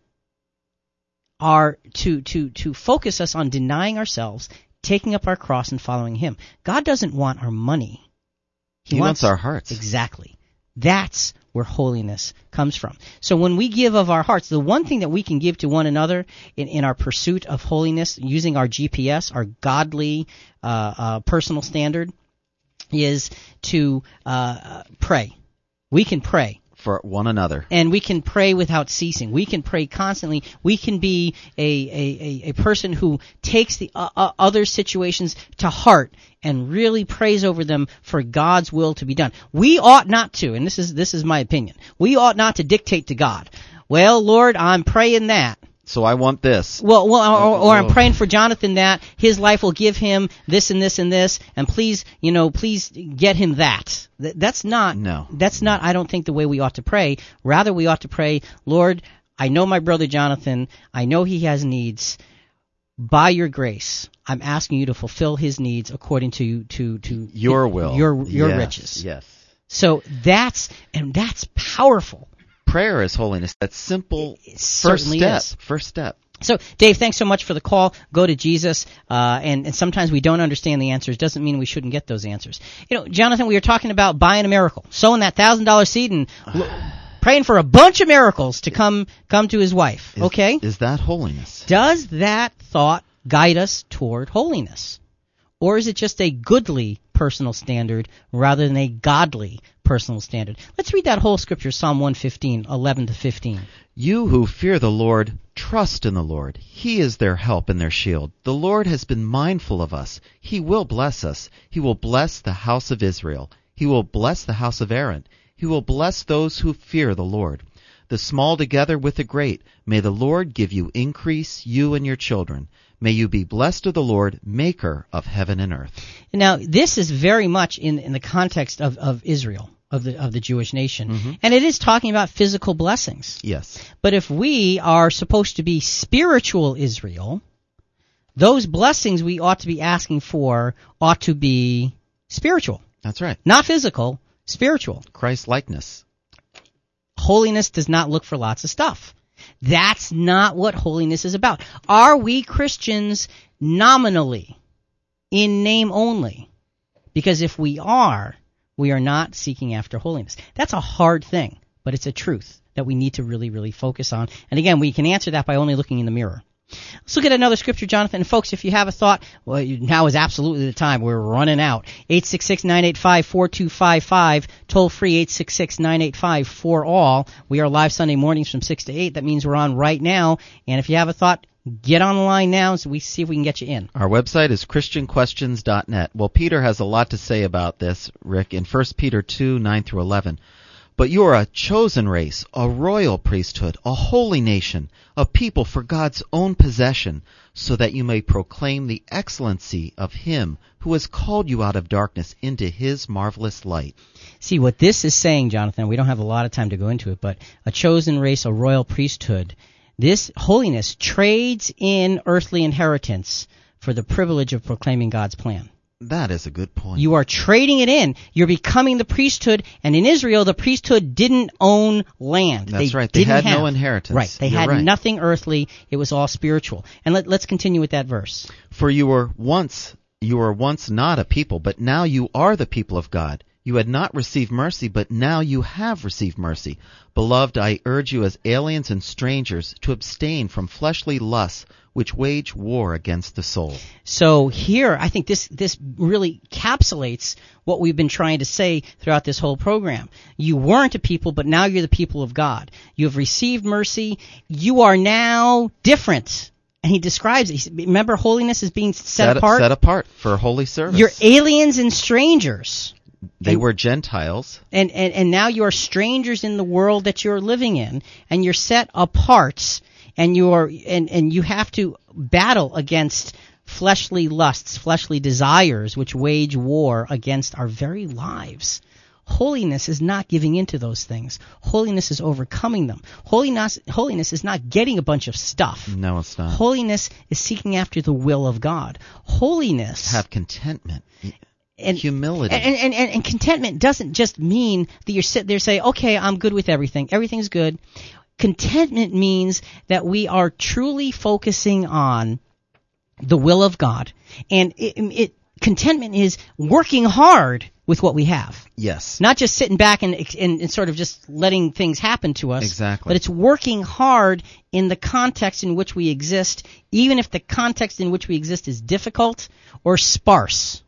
are to focus us on denying ourselves, taking up our cross, and following him. God doesn't want our money. He wants our hearts. Exactly. That's where holiness comes from. So when we give of our hearts, the one thing that we can give to one another in our pursuit of holiness, using our GPS, our godly personal standard, is to pray. We can pray. For one another. And we can pray without ceasing. We can pray constantly. We can be a person who takes the other situations to heart and really prays over them for God's will to be done. We ought not to, and this is my opinion, we ought not to dictate to God. Well, Lord, I'm praying that. So I want this. Well, or I'm praying for Jonathan that his life will give him this and this and this, and please get him that. That's not. I don't think the way we ought to pray. Rather, we ought to pray, Lord, I know my brother Jonathan. I know he has needs. By your grace, I'm asking you to fulfill his needs according to your will, your riches. Yes. So that's powerful. Prayer is holiness. That's simple. First step. So, Dave, thanks so much for the call. Go to Jesus, and sometimes we don't understand the answers. Doesn't mean we shouldn't get those answers. Jonathan, we were talking about buying a miracle, sowing that $1,000 seed, and praying for a bunch of miracles to come to his wife. Okay? Is that holiness? Does that thought guide us toward holiness? Or is it just a goodly personal standard rather than a godly personal standard? Let's read that whole scripture, Psalm 115, 11-15. You who fear the Lord, trust in the Lord. He is their help and their shield. The Lord has been mindful of us. He will bless us. He will bless the house of Israel. He will bless the house of Aaron. He will bless those who fear the Lord. The small together with the great. May the Lord give you increase, you and your children. May you be blessed of the Lord, maker of heaven and earth. Now, this is very much in the context of Israel, of the Jewish nation. Mm-hmm. And it is talking about physical blessings. Yes. But if we are supposed to be spiritual Israel, those blessings we ought to be asking for ought to be spiritual. That's right. Not physical, spiritual. Christ-likeness. Holiness does not look for lots of stuff. That's not what holiness is about. Are we Christians nominally, in name only? Because if we are not seeking after holiness. That's a hard thing, but it's a truth that we need to really, really focus on. And again, we can answer that by only looking in the mirror. Let's look at another scripture, Jonathan. And folks, if you have a thought, well, now is absolutely the time. We're running out. 866-985-4255, toll free 866-985-4ALL. We are live Sunday mornings from 6 to 8. That means we're on right now. And if you have a thought, get on the line now so we see if we can get you in. Our website is christianquestions.net. Well, Peter has a lot to say about this, Rick, in 1 Peter 2, 9-11. But you are a chosen race, a royal priesthood, a holy nation, a people for God's own possession, so that you may proclaim the excellency of Him who has called you out of darkness into His marvelous light. See, what this is saying, Jonathan, we don't have a lot of time to go into it, but a chosen race, a royal priesthood, this holiness trades in earthly inheritance for the privilege of proclaiming God's plan. That is a good point. You are trading it in. You're becoming the priesthood, and in Israel, the priesthood didn't own land. That's right. They had no inheritance. Right. They had nothing earthly. It was all spiritual. And let's continue with that verse. For you were once not a people, but now you are the people of God. You had not received mercy, but now you have received mercy. Beloved, I urge you as aliens and strangers to abstain from fleshly lusts which wage war against the soul. So here, I think this really encapsulates what we've been trying to say throughout this whole program. You weren't a people, but now you're the people of God. You have received mercy. You are now different. And he describes it. Remember, holiness is being set apart? Set apart for holy service. You're aliens and strangers. They were Gentiles. And now you are strangers in the world that you're living in, and you're set apart. and you have to battle against fleshly lusts, fleshly desires, which wage war against our very lives. Holiness is not giving into those things. Holiness is overcoming them. Holiness is not getting a bunch of stuff. No, it's not. Holiness is seeking after the will of God. Holiness... Have contentment. And humility. And contentment doesn't just mean that you sit there and say, okay, I'm good with everything. Everything's good. Contentment means that we are truly focusing on the will of God. And contentment is working hard with what we have. Yes. Not just sitting back and sort of just letting things happen to us. Exactly. But it's working hard in the context in which we exist, even if the context in which we exist is difficult or sparse.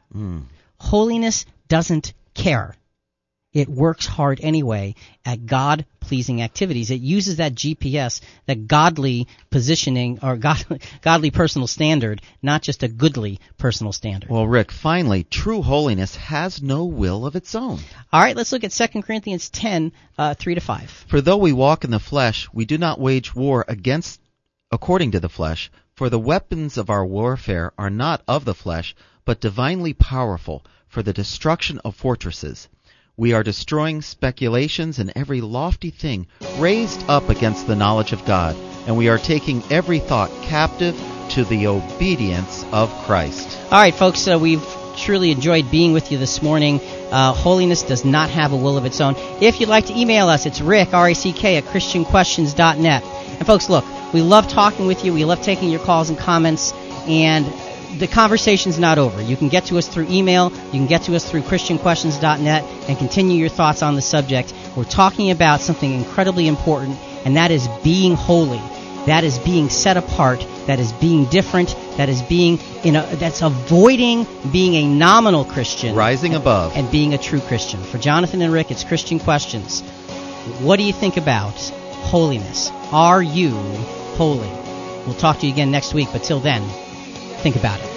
Holiness doesn't care. It works hard anyway at God-pleasing activities. It uses that GPS, that godly positioning or godly personal standard, not just a goodly personal standard. Well, Rick, finally, true holiness has no will of its own. All right, let's look at 2 Corinthians 10, 3-5. For though we walk in the flesh, we do not wage war according to the flesh. For the weapons of our warfare are not of the flesh, but divinely powerful for the destruction of fortresses. We are destroying speculations and every lofty thing raised up against the knowledge of God, and we are taking every thought captive to the obedience of Christ. All right, folks, we've truly enjoyed being with you this morning. Holiness does not have a will of its own. If you'd like to email us, it's Rick, R-A-C-K, at ChristianQuestions.net. And folks, look, we love talking with you. We love taking your calls and comments, and the conversation's not over. You can get to us through email. You can get to us through ChristianQuestions.net and continue your thoughts on the subject. We're talking about something incredibly important, and that is being holy. That is being set apart. That is being different. That is that's avoiding being a nominal Christian. Rising above. And being a true Christian. For Jonathan and Rick, it's Christian Questions. What do you think about holiness? Are you holy? We'll talk to you again next week, but till then, think about it.